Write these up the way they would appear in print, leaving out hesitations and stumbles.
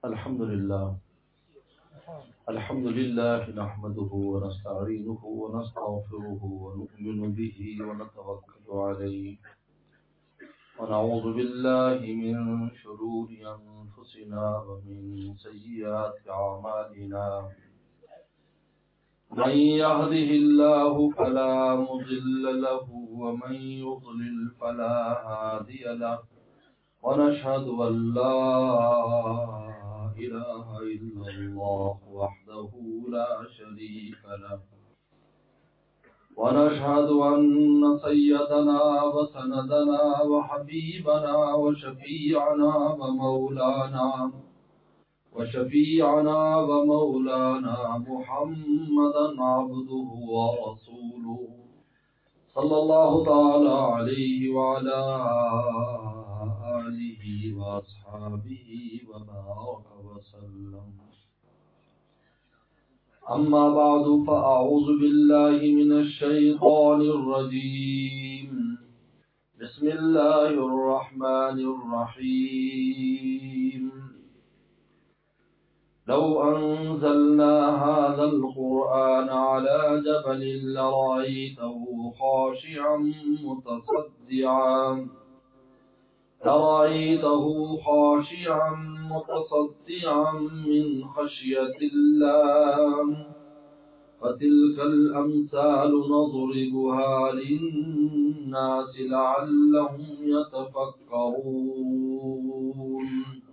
الحمد لله نحمده ونستعينه ونستغفره ونؤمن به ونتوكل عليه ونعوذ بالله من شرور أنفسنا ومن سيئات أعمالنا من يهده الله فلا مضل له ومن يضلل فلا هادي له ونشهد أن لا إله إلا الله وحده لا شريك له ونشهد أن سيدنا وسندنا وحبيبنا وشفيعنا ومولانا محمدا عبده ورسوله صلى الله تعالى عليه وعلى آله وأصحابه وبارك وسلم. أما بعد فأعوذ بالله من الشيطان الرجيم. بسم الله الرحمن الرحيم. لو أنزلنا هذا القرآن على جبل لرأيته خاشعا متصدعا من خشية الله فتلك الأمثال نضربها للناس لعلهم يتفكرون.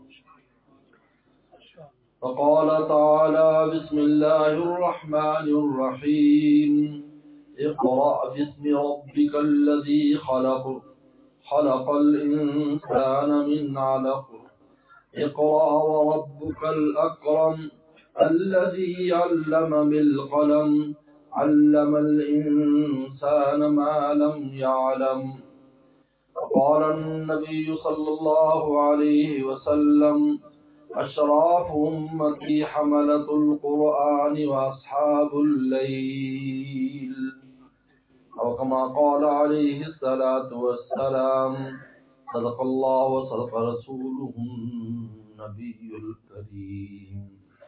فقال تعالى بسم الله الرحمن الرحيم. اقرأ باسم ربك الذي خلق الإنسان من علق. اقرأ وربك الأكرم الذي علم بالقلم علم الإنسان ما لم يعلم. وقال النبي صلى الله عليه وسلم أشراف أمتي حملة القرآن وأصحاب الليل، أو كما قال عليه الصلاة والسلام. صدق الله وصدق رسوله النبي الكريم.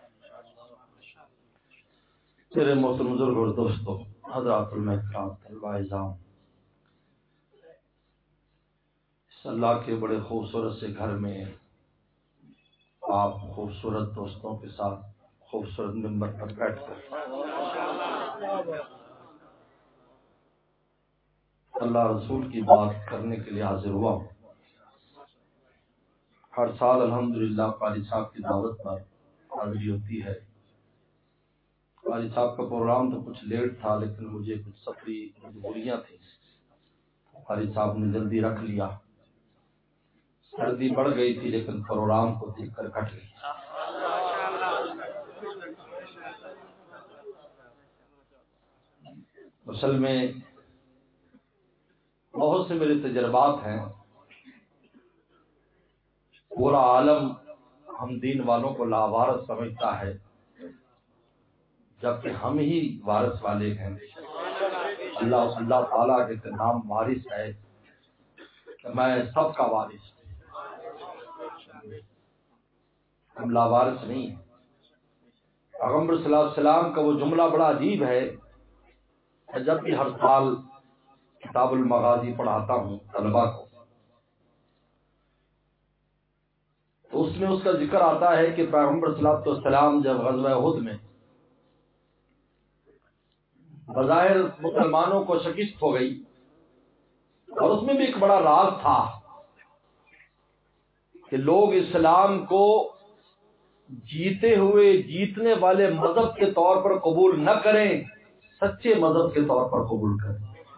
میرے محترم بزرگ اور دوستو، حضرات المحترام طلبہ اعزام، اس اللہ کے بڑے خوبصورت سے گھر میں آپ خوبصورت دوستوں کے ساتھ خوبصورت ممبر پر بیٹھ کر اللہ رسول کی بات کرنے کے لیے حاضر ہوا ہوں. ہر سال الحمدللہ قاری صاحب کی دعوت پر حاضری ہوتی ہے. قاری صاحب کا پروگرام تو کچھ لیٹ تھا، لیکن مجھے کچھ سفری مجبوریاں تھیں. قاری صاحب نے جلدی رکھ لیا. سردی بڑھ گئی تھی لیکن پروگرام کو دیکھ کر کٹ گئی. اصل میں بہت سے میرے تجربات ہیں. پورا عالم ہم دین والوں کو لاوارث سمجھتا ہے، جبکہ ہم ہی وارث والے ہیں. اللہ تعالیٰ کے نام وارث ہے کہ میں سب کا وارث ہوں. ہم لاوارث نہیں ہیں. پیغمبر صلی اللہ علیہ وسلم کا وہ جملہ بڑا عجیب ہے. جب بھی ہر سال کتاب المغازی پڑھاتا ہوں طلبا کو، تو اس میں اس کا ذکر آتا ہے کہ پیغمبر صلی اللہ علیہ وسلم جب غزوہ احد میں بظاہر مسلمانوں کو شکست ہو گئی، اور اس میں بھی ایک بڑا راز تھا کہ لوگ اسلام کو جیتے ہوئے جیتنے والے مذہب کے طور پر قبول نہ کریں، سچے مذہب کے طور پر قبول کریں.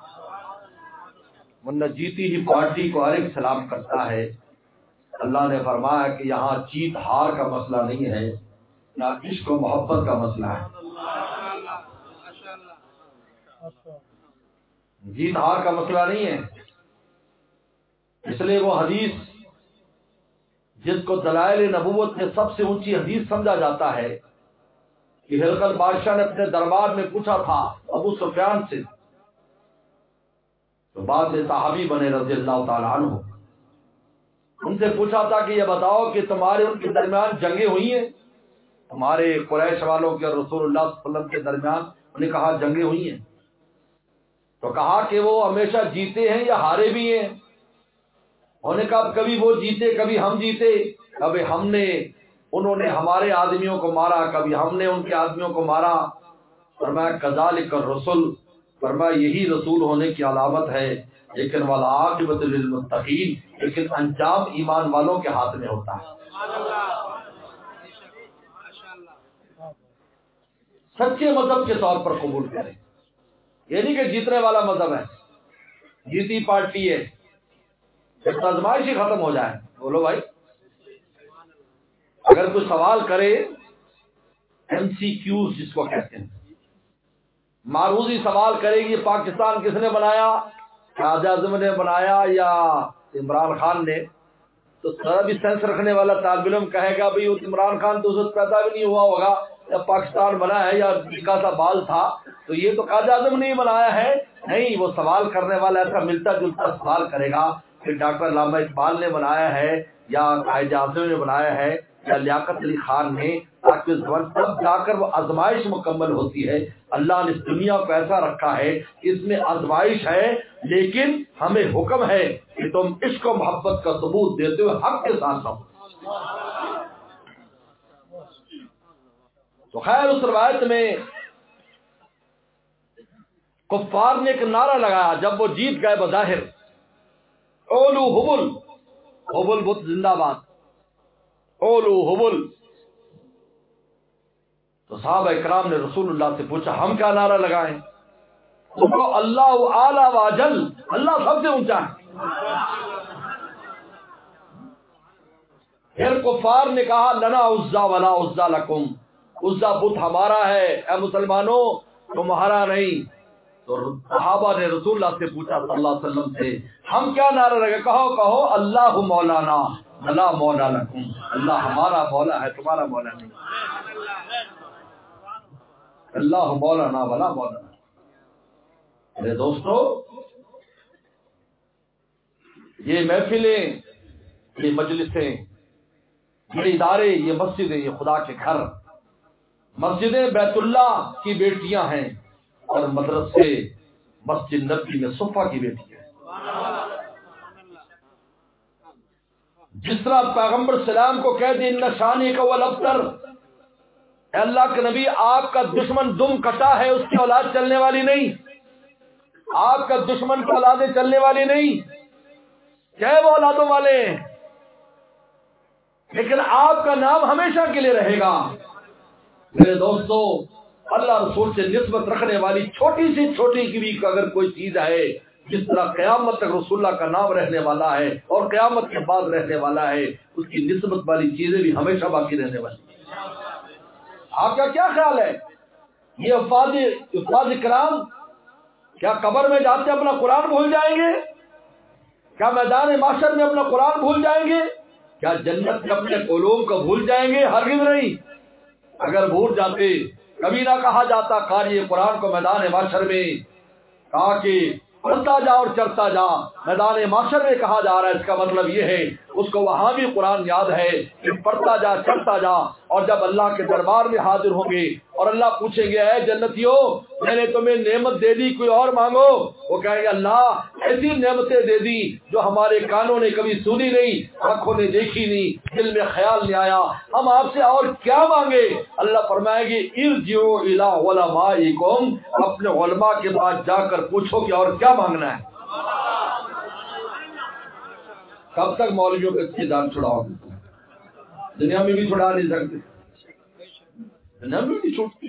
ورنہ جیتی ہی پارٹی کو ہر ایک سلام کرتا ہے. اللہ نے فرمایا کہ یہاں جیت ہار کا مسئلہ نہیں ہے، نہ عشق و محبت کا مسئلہ ہے. جیت ہار کا مسئلہ نہیں ہے. اس لیے وہ حدیث جس کو دلائل نبوت میں سب سے اونچی حدیث سمجھا جاتا ہے کہ ہرقل بادشاہ نے اپنے دربار میں پوچھا تھا ابو سفیان سے، تو بعد میں صحابی بنے رضی اللہ تعالیٰ عنہ، ان سے پوچھا تھا کہ یہ بتاؤ کہ تمہارے ان کے درمیان جنگیں ہوئی ہیں؟ تمہارے قریش والوں کے اور رسول اللہ صلی اللہ علیہ وسلم کے درمیان؟ انہوں نے کہا جنگیں ہوئی ہیں۔ تو کہا کہ وہ ہمیشہ جیتے ہیں یا ہارے بھی ہیں؟ انہوں نے کہا کبھی وہ جیتے کبھی ہم جیتے، کبھی انہوں نے ہمارے آدمیوں کو مارا، کبھی ہم نے ان کے آدمیوں کو مارا۔ فرمایا کذالک الرسل، فرمایا یہی رسول ہونے کی علامت ہے، لیکن والعاقبۃ للمتقین، لیکن انجام ایمان والوں کے ہاتھ میں ہوتا ہے۔ سچے مذہب کے طور پر قبول کریں، یہ نہیں کہ جیتنے والا مذہب ہے، جیتی پارٹی ہے، پھر آزمائش ہی ختم ہو جائے۔ بولو بھائی، اگر کوئی سوال کرے ایم سی کیوز جس کو کہتے ہیں، معروضی سوال کرے گی پاکستان کس نے بنایا، قائد اعظم نے بنایا یا عمران خان نے، تو ذرا بھی سینس رکھنے والا طالب علم کہے گا بھئی وہ عمران خان تو اس وقت پیدا بھی نہیں ہوا ہوگا جب پاکستان بنا ہے، یا نکاح سا بال تھا، تو یہ تو قائد اعظم نے ہی بنایا ہے۔ نہیں، وہ سوال کرنے والا ایسا ملتا جلتا سوال کرے گا کہ ڈاکٹر علامہ اقبال نے بنایا ہے یا قائد اعظم نے بنایا ہے یا لیاقت علی خان نے، تاکہ تب جا کر وہ آزمائش مکمل ہوتی ہے۔ اللہ نے اس دنیا کو ایسا رکھا ہے کہ اس میں آزمائش ہے، لیکن ہمیں حکم ہے کہ تم عشق و محبت کا ثبوت دیتے ہوئے حق کے ساتھ رہو۔ تو خیر، اس روایت میں کفار نے ایک نعرہ لگایا جب وہ جیت گئے بظاہر، اولو حبل، حبل بت زندہ باد، اولو حبل۔ تو صحابہ اکرام نے رسول اللہ سے پوچھا ہم کیا نعرہ لگائیں؟ تو کہو اللہ اعلی واجل، اللہ سب سے اونچا ہے۔ پھر کفار نے کہا لنا عزا ولا عزا لکم، عزا بت ہمارا ہے، اے مسلمانوں تمہارا نہیں۔ تو صحابہ نے رسول اللہ سے پوچھا صلی اللہ علیہ وسلم سے ہم کیا نعرہ لگے؟ کہو اللہ مولانا ولا مولا لکم، اللہ ہمارا مولا ہے تمہارا مولا نہیں، اللہ مولانا ولا مولا لکم۔ میرے دوستو، یہ محفلیں، یہ مجلسیں، یہ ادارے، یہ مسجدیں، یہ خدا کے گھر، مسجدیں بیت اللہ کی بیٹیاں ہیں اور مدرسے مسجد نبی میں صفہ کی بیٹی ہے۔ جس طرح پیغمبر سلام کو کہہ دیں ان شانی کا والابتر، اے اللہ کے نبی آپ کا دشمن دم کٹا ہے، اس کی اولاد چلنے والی نہیں، آپ کا دشمن کی اولادیں چلنے والی نہیں، چاہے وہ اولادوں والے ہیں، لیکن آپ کا نام ہمیشہ کے لیے رہے گا۔ میرے دوستو، اللہ رسول سے نسبت رکھنے والی چھوٹی سی چھوٹی کی بھی اگر کوئی چیز ہے، جس طرح قیامت تک رسول اللہ کا نام رہنے والا ہے اور قیامت کے بعد رہنے والا ہے، اس کی نسبت والی چیزیں بھی ہمیشہ باقی رہنے والی ہیں۔ آپ کا کیا خیال ہے؟ یہ حفاظ کرام کیا قبر میں جاتے اپنا قرآن بھول جائیں گے؟ کیا میدان محشر میں اپنا قرآن بھول جائیں گے؟ کیا جنت میں اپنے علوم کو بھول جائیں گے؟ ہرگز نہیں۔ اگر بھول جاتے کبھی نہ کہا جاتا قاری قرآن کو میدان محشر میں، کہا کہ پڑھتا جا اور چڑھتا جا، میدان محشر میں کہا جا رہا ہے، اس کا مطلب یہ ہے اس کو وہاں بھی قرآن یاد ہے کہ پڑھتا جا چڑھتا جا، اور جب اللہ کے دربار میں حاضر ہوں گے اور اللہ پوچھیں گے اے جنتیوں میں نے تمہیں نعمت دے دی، کوئی اور مانگو، وہ کہیں گے اللہ ایسی نعمتیں دے دی جو ہمارے کانوں نے کبھی سنی نہیں، آنکھوں نے دیکھی نہیں، دل میں خیال نہیں آیا، ہم آپ سے اور کیا مانگے؟ اللہ فرمائے گی ارجعوا الی علمائکم، اپنے علماء کے پاس جا کر پوچھو کہ اور کیا مانگنا ہے۔ کب تک مولویوں کے جان چھڑاؤ گے؟ دنیا میں بھی چھڑا نہیں سکتے، دنیا میں بھی چھوٹتی،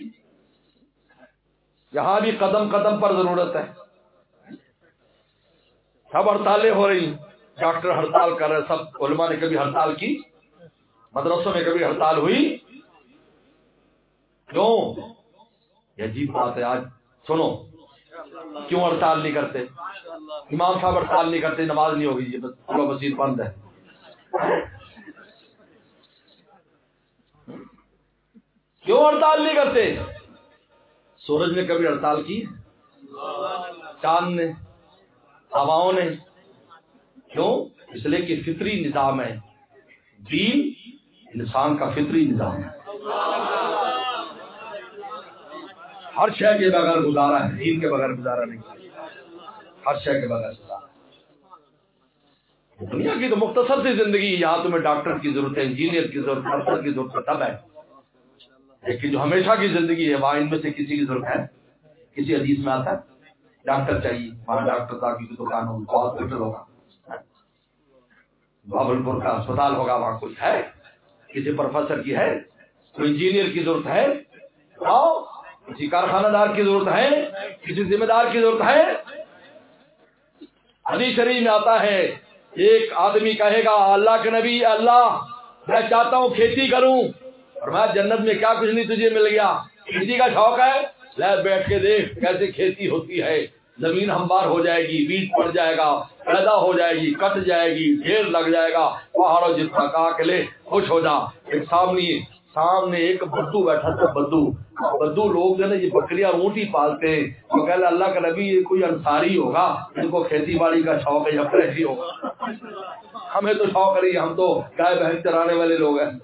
یہاں بھی قدم قدم پر ضرورت ہے۔ سب ہڑتالیں ہو رہی، ڈاکٹر ہڑتال کر رہے، سب علماء نے کبھی ہڑتال کی؟ مدرسوں میں کبھی ہڑتال ہوئی؟ کیوں؟ یہ عجیب بات ہے۔ آج سنو کیوں ہڑتال نہیں کرتے؟ امام صاحب ہڑتال نہیں کرتے، نماز نہیں ہوگی، یہ پورا مسجد بند ہے۔ کیوں ہڑتال نہیں کرتے؟ سورج نے کبھی ہڑتال کی؟ چاند نے، ہواؤں نے؟ کیوں؟ اس لیے کہ فطری نظام ہے، دین انسان کا فطری نظام ہے، ہر شے کے بغیر گزارا ہے، دین کے بغیر گزارا نہیں، ہر شے کے بغیر گزارا ہے۔ دنیا کی تو مختصر سی زندگی، یہاں تمہیں ڈاکٹر کی ضرورت ہے، انجینئر کی ضرورت ہے، افسر کی ضرورت ہے، سب ہے، لیکن جو ہمیشہ کی زندگی ہے وہاں ان میں سے کسی کی ضرورت ہے؟ کسی حدیث میں آتا ہے ڈاکٹر چاہیے، وہاں ڈاکٹر تاکہ کی دکان ہوگی، ہاسپٹل ہوگا، بابلپور کا اسپتال ہوگا، وہاں کچھ ہے؟ کسی پروفیسر کی ہے؟ کوئی انجینئر کی ضرورت ہے؟ کسی کارخانہ دار کی ضرورت ہے؟ کسی ذمہ دار کی ضرورت ہے؟ حدیث شریف میں آتا ہے ایک آدمی کہے گا اللہ کے نبی، اللہ میں چاہتا ہوں کھیتی کروں، اور میں جنت میں کیا کچھ نہیں تجھے مل گیا، کھیتی کا شوق ہے، لے بیٹھ کے دیکھ کیسے کھیتی ہوتی ہے، زمین ہموار ہو جائے گی، بیج پڑ جائے گا، پیدا ہو جائے گی، کٹ جائے گی، ڈھیر لگ جائے گا، پہاڑوں جتنا کہا کہ لے خوش ہو جا۔ ایک سامنے ایک بدو بیٹھا تھا، بدو لوگ جو ہے یہ بکریاں اونٹی پالتے ہیں، وہ کہہ رہے اللہ کا نبی یہ کوئی انصاری ہوگا جن کو کھیتی باڑی کا شوق ہے یا پریشی ہوگا، ہمیں تو شوق نہیں، ہم تو گائے بھینس چرانے والے لوگ ہیں۔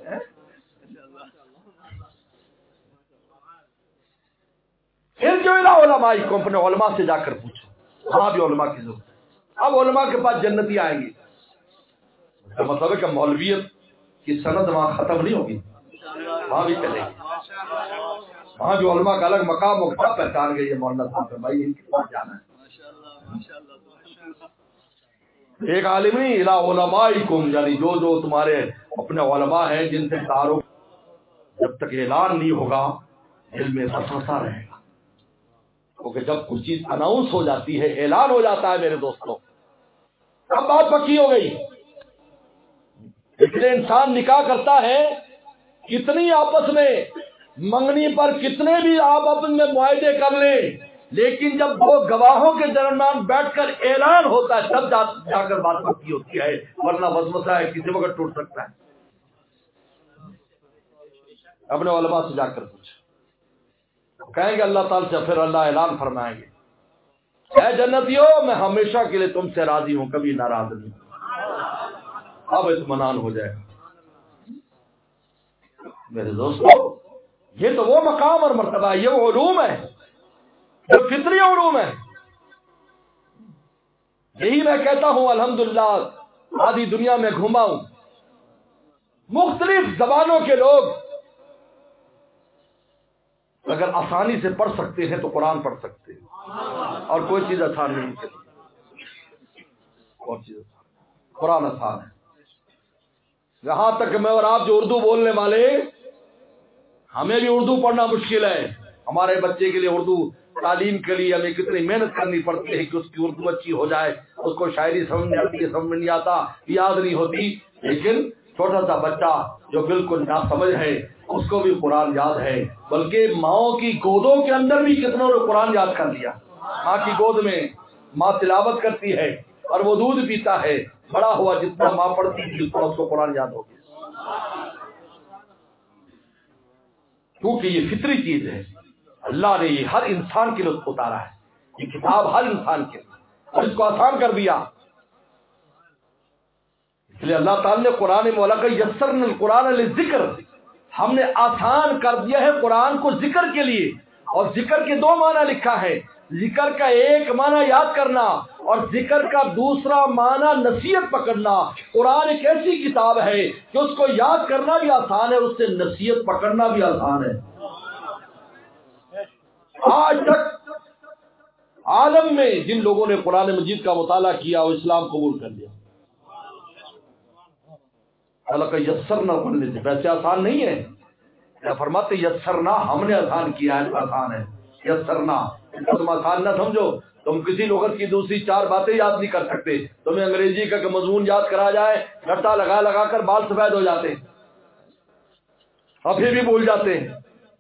پھر جو علماء کو اپنے علماء سے جا کر پوچھو، وہاں بھی علماء کی ضرورت ہے۔ اب علماء کے پاس جنتی آئیں گے، اس کا مطلب ہے کہ مولویت کی سند وہاں ختم نہیں ہوگی، وہاں بھی چلے گی، وہاں جو علماء کا الگ مقام ہوگا، پہچان گئی ہے مولانا صاحب بھائی ان کے پاس جانا ہے۔ ایک عالم نہیں، الا علمائکم، یعنی جو تمہارے اپنے علماء ہیں جن سے تعارف، جب تک اعلان نہیں ہوگا دل میں وسوسہ رہے گا، کیونکہ جب کچھ چیز اناؤنس ہو جاتی ہے، اعلان ہو جاتا ہے میرے دوستوں، اب بات پکی ہو گئی۔ اس لیے انسان نکاح کرتا ہے، کتنی آپس میں منگنی پر کتنے بھی آپ آپس میں معاہدے کر لیں، لیکن جب دو گواہوں کے درمیان بیٹھ کر اعلان ہوتا ہے تب جا کر بات پکی ہوتی ہے، ورنہ وسوسہ ہے کسی وقت ٹوٹ سکتا ہے۔ اپنے علماء سے جا کر پوچھو، کہیں گے اللہ تعالیٰ سے، پھر اللہ اعلان فرمائیں گے اے جنتیوں میں ہمیشہ کے لیے تم سے راضی ہوں، کبھی ناراض نہیں، اب اطمینان ہو جائے گا۔ میرے دوستو یہ تو وہ مقام اور مرتبہ ہے، یہ وہ علوم ہے جو فطری علوم ہے۔ یہی میں کہتا ہوں الحمدللہ آدھی دنیا میں گھوما ہوں، مختلف زبانوں کے لوگ اگر آسانی سے پڑھ سکتے ہیں تو قرآن پڑھ سکتے ہیں، اور کوئی چیز آسان نہیں ہے، اور چیز قرآن آسان ہے۔ یہاں تک میں اور آپ جو اردو بولنے والے، ہمیں بھی اردو پڑھنا مشکل ہے، ہمارے بچے کے لیے اردو تعلیم کے لیے ہمیں کتنی محنت کرنی پڑتی ہے کہ اس کی اردو اچھی ہو جائے، اس کو شاعری سمجھ نہیں آتی ہے، سمجھ میں نہیں آتا، یاد نہیں ہوتی، لیکن چھوٹا سا بچہ جو بالکل ناسمجھ ہے اس کو بھی قرآن یاد ہے، بلکہ ماؤں کی گودوں کے اندر بھی کتنوں نے قرآن یاد کر لیا۔ ماں کی گود میں ماں تلاوت کرتی ہے اور وہ دودھ پیتا ہے، بڑا ہوا جتنا ماں پڑھتی تھی اتنا اس کو قرآن یاد ہو گیا، کیونکہ یہ فطری چیز ہے، اللہ نے یہ ہر انسان کے لیے اتارا ہے، یہ کتاب ہر انسان کے لیے، اور اس کو آسان کر دیا۔ اس لیے اللہ تعالیٰ نے قرآن مولا کا یسرنا القرآن للذکر، ہم نے آسان کر دیا ہے قرآن کو ذکر کے لیے، اور ذکر کے دو معنی لکھا ہے، ذکر کا ایک معنی یاد کرنا اور ذکر کا دوسرا معنی نصیحت پکڑنا۔ قرآن ایک ایسی کتاب ہے کہ اس کو یاد کرنا بھی آسان ہے، اس سے نصیحت پکڑنا بھی آسان ہے۔ آج تک عالم میں جن لوگوں نے قرآن مجید کا مطالعہ کیا وہ اسلام قبول کر لیا، اللہ کا یسرنا پڑھنے سے ویسے آسان نہیں ہے، کیا فرماتے یسرنا، ہم نے آسان کیا ہے، آسان ہے یسرنا، اس کو تم آسان نہ سمجھو، تم کسی لغت کی دوسری چار باتیں یاد نہیں کر سکتے، تمہیں انگریزی کا مضمون یاد کرا جائے گھٹا لگا لگا کر بال سفید ہو جاتے ہیں، ابھی بھی بھول جاتے ہیں،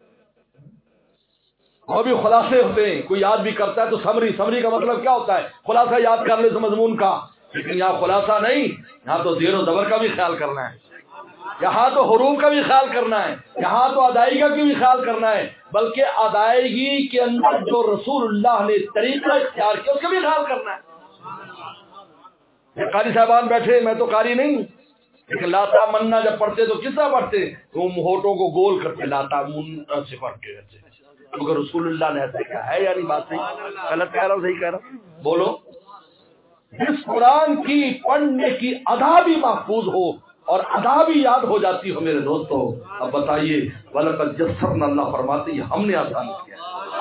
وہ بھی خلاصے ہوتے ہیں، کوئی یاد بھی کرتا ہے تو سمری کا مطلب کیا ہوتا ہے، خلاصہ یاد کر لے اس مضمون کا، لیکن یہاں خلاصہ نہیں، یہاں تو زیر و زبر کا بھی خیال کرنا ہے، یہاں تو حروف کا بھی خیال کرنا ہے، یہاں تو ادائیگی کا بھی خیال کرنا ہے، بلکہ ادائیگی کے اندر جو رسول اللہ نے طریقہ اختیار کیا اس کا بھی خیال کرنا ہے۔ قاری صاحبان بیٹھے، میں تو قاری نہیں، لیکن لاتا مننا جب پڑھتے تو کس طرح پڑھتے؟ وہ ہوٹوں کو گول کرتے لاتا من سے پڑھتے رہتے، کیونکہ رسول اللہ نے ایسے کہا ہے، یعنی بات صحیح غلط کہہ رہا ہوں صحیح کہہ رہا ہوں؟ بولو۔ جس قرآن کی پڑھنے کی ادا بھی محفوظ ہو اور ادا بھی یاد ہو جاتی ہو میرے دوستو، اب بتائیے وَلَقَدْ يَسَّرْنَا، اللہ فرماتے ہیں ہم نے آسان کیا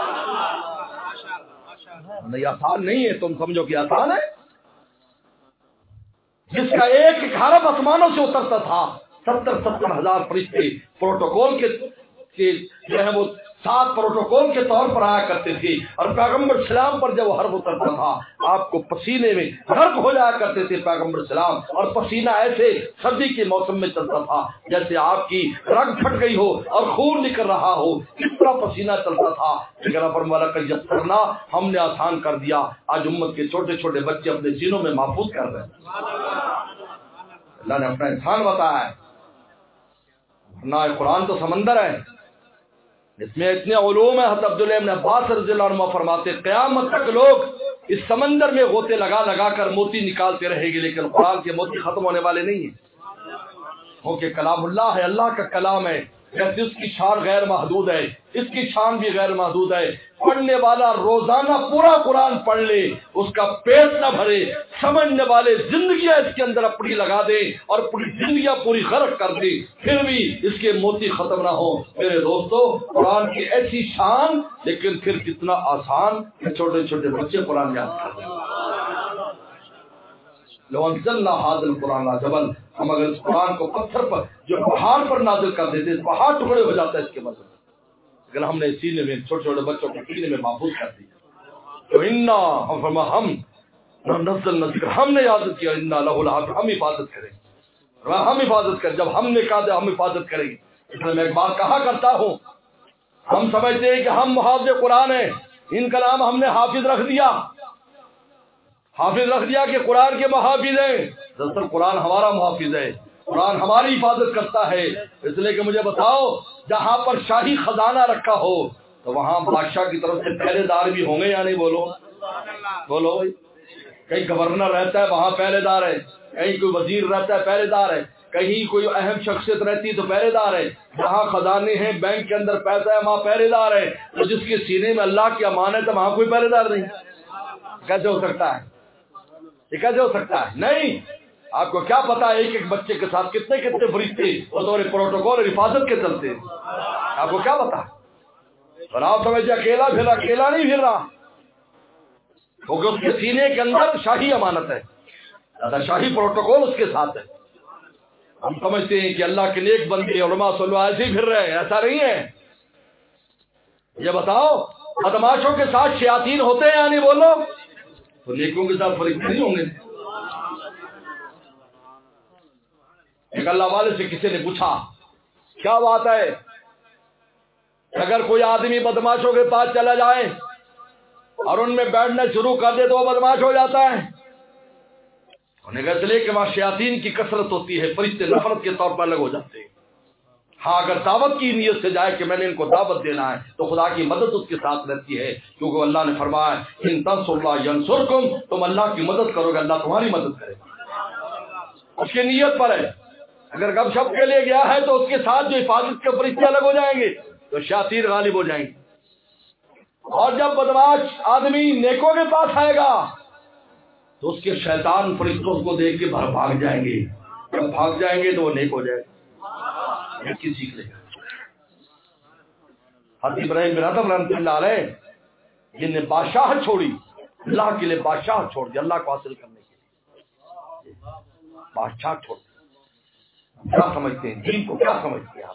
نہیں، آسان نہیں ہے، تم سمجھو کہ آسان ہے؟ جس کا ایک حرف آسمانوں سے اترتا تھا، 70,000 فرشتے پروٹوکول کے جو ہے وہ 7 پروٹوکول کے طور پر آیا کرتے تھے، اور پیغمبر سلام پر جب وہ حرف اترتا تھا آپ کو پسینے میں غرق ہو جایا کرتے تھے پیغمبر سلام، اور پسینہ ایسے سردی کے موسم میں چلتا تھا جیسے آپ کی رگ پھٹ گئی ہو اور خون نکل رہا ہو، اس طرح پسینہ چلتا تھا۔ لیکن وَلَقَدْ يَسَّرْنَا، ہم نے آسان کر دیا۔ آج امت کے چھوٹے چھوٹے بچے اپنے سینوں میں محفوظ کر رہے ہیں، اللہ نے اپنا انسان بتایا ہے، ورنہ قرآن تو سمندر ہے، اس میں اتنے علوم ہیں۔ حضرت عبداللہ ابن عباس رضی اللہ عنہ فرماتے قیامت تک لوگ اس سمندر میں غوطے لگا لگا کر موتی نکالتے رہیں گے، لیکن قرآن کے موتی ختم ہونے والے نہیں ہیں، کیونکہ کلام اللہ ہے، اللہ کا کلام ہے، جیسے اس کی شان غیر محدود ہے، اس کی شان بھی غیر محدود ہے۔ پڑھنے والا روزانہ پورا قرآن پڑھ لے، اس کا پیٹ نہ بھرے، سمجھنے والے زندگیاں اس کے اندر اپنی لگا دے اور پوری زندگیاں پوری غرق کر دے، پھر بھی اس کے موتی ختم نہ ہو۔ میرے دوستو قرآن کی ایسی شان، لیکن پھر کتنا آسان کہ چھوٹے چھوٹے بچے قرآن یاد کرتے ہیں۔ لو انزلنا هذا القرآن على جبل، ہم اگر اس قرآن کو پتھر پر جو پہاڑ پر نازل کر دیتے پہاڑ ٹکڑے ہو جاتا ہے اس کے مطلب، لیکن ہم نے سینے میں چھوٹے چھوٹے بچوں کے سینے میں محفوظ کر دیا۔ تو انا ہم نزلنا ذکر، ہم نے یاد کیا، انا له لحافظ، ہم حفاظت کریں گے، ہم حفاظت کریں، جب ہم نے کہا تو ہم حفاظت کریں گے۔ اس لیے میں ایک بات کہا کرتا ہوں، ہم سمجھتے ہیں کہ ہم محافظ قرآن ہیں، ان کا نام ہم نے حافظ رکھ دیا، حافظ رکھ دیا کہ قرآن کے محافظ ہیں، دراصل قرآن ہمارا محافظ ہے، قرآن ہماری حفاظت کرتا ہے۔ اس لیے کہ مجھے بتاؤ، جہاں پر شاہی خزانہ رکھا ہو تو وہاں بادشاہ کی طرف سے پہرے دار بھی ہوں گے یا نہیں؟ بولو بولو بھائی، کہیں گورنر رہتا ہے وہاں پہرے دار ہے، کہیں کوئی وزیر رہتا ہے پہرے دار ہے، کہیں کوئی اہم شخصیت رہتی ہے تو پہرے دار ہے، جہاں خزانے ہیں بینک کے اندر پیسہ ہے وہاں پہرے دار ہے، تو جس کے سینے میں اللہ کی امانت ہے وہاں کوئی پہرے دار نہیں؟ کیسے ہو سکتا ہے؟ یہ کیسے ہو سکتا ہے؟ نہیں، آپ کو کیا پتا ایک ایک بچے کے ساتھ کتنے کتنے فرشتے بطور پروٹوکول اور حفاظت کے چلتے ہیں، آپ کو کیا پتا؟ اور آپ سمجھے اکیلا پھر اکیلا نہیں پھر رہا، کیونکہ اس کے سینے کے اندر شاہی امانت ہے، شاہی پروٹوکول اس کے ساتھ ہے۔ ہم سمجھتے ہیں کہ اللہ کے نیک بندے علماء صلی اللہ ایسے ہی پھر رہے ہیں، ایسا نہیں ہے۔ یہ بتاؤ بدماشوں کے ساتھ شیاطین ہوتے ہیں یا نہیں؟ بولو، تو نیکوں کے ساتھ فرشتے نہیں ہوں گے؟ ایک اللہ والے سے کسی نے پوچھا کیا بات ہے اگر کوئی آدمی بدماشوں کے پاس چلا جائے اور ان میں بیٹھنا شروع کر دے تو وہ بدماش ہو جاتا ہے؟ انہیں کہا اس لیے کہ وہاں شیاطین کی کثرت ہوتی ہے، فرشتے نفرت کے طور پر الگ ہو جاتے ہیں۔ ہاں اگر دعوت کی نیت سے جائے کہ میں نے ان کو دعوت دینا ہے تو خدا کی مدد اس کے ساتھ رہتی ہے، کیونکہ اللہ نے فرمایا ان تنصروا اللہ ینصرکم، تم اللہ کی مدد کرو گے اللہ تمہاری مدد کرے گا، اس کی نیت پر ہے۔ اگر گپ شپ کے لیے گیا ہے تو اس کے ساتھ جو حفاظت کے فرشتے الگ ہو جائیں گے تو شیاطین غالب ہو جائیں گے، اور جب بدماش آدمی نیکوں کے پاس آئے گا تو اس کے شیطان فرشتوں کو دیکھ کے بھاگ جائیں گے، جب بھاگ جائیں گے تو وہ نیک ہو جائے گا، نیکی سیکھ لے گا۔ حضرت ابراہیم بن ادم رحمۃ اللہ علیہ جن نے بادشاہ چھوڑی، اللہ کے لیے بادشاہ چھوڑ دیا، اللہ کو حاصل کرنے کے لیے بادشاہ چھوڑ دیا۔ کیا سمجھتے ہیں دین کو؟ کیا سمجھتے ہیں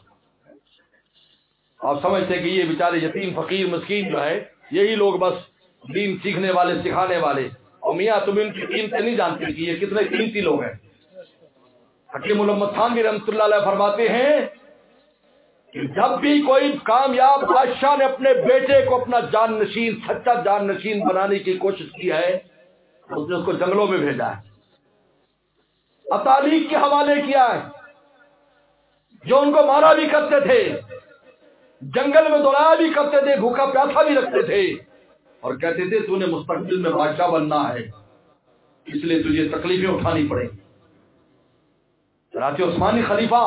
آپ سمجھتے ہیں کہ یہ بیچارے یتیم فقیر مسکین جو ہے یہی لوگ بس دین سیکھنے والے سکھانے والے، اور میاں تم ان کی قیمت نہیں جانتے کہ یہ کتنے قیمتی لوگ ہیں۔ حکیم محمد تھانوی رحمۃ اللہ علیہ فرماتے ہیں کہ جب بھی کوئی کامیاب بادشاہ نے اپنے بیٹے کو اپنا جان نشین، سچا جان نشین بنانے کی کوشش کی ہے، اس نے اس کو جنگلوں میں بھیجا ہے، اطالیق کے حوالے کیا ہے، جو ان کو مارا بھی کرتے تھے، جنگل میں دوڑایا بھی کرتے تھے، بھوکا پیاسا بھی رکھتے تھے، اور کہتے تھے تو نے مستقبل میں بادشاہ بننا ہے، اس لیے تجھے تکلیفیں اٹھانی پڑیں گی۔ چنانچہ عثمانی خلیفہ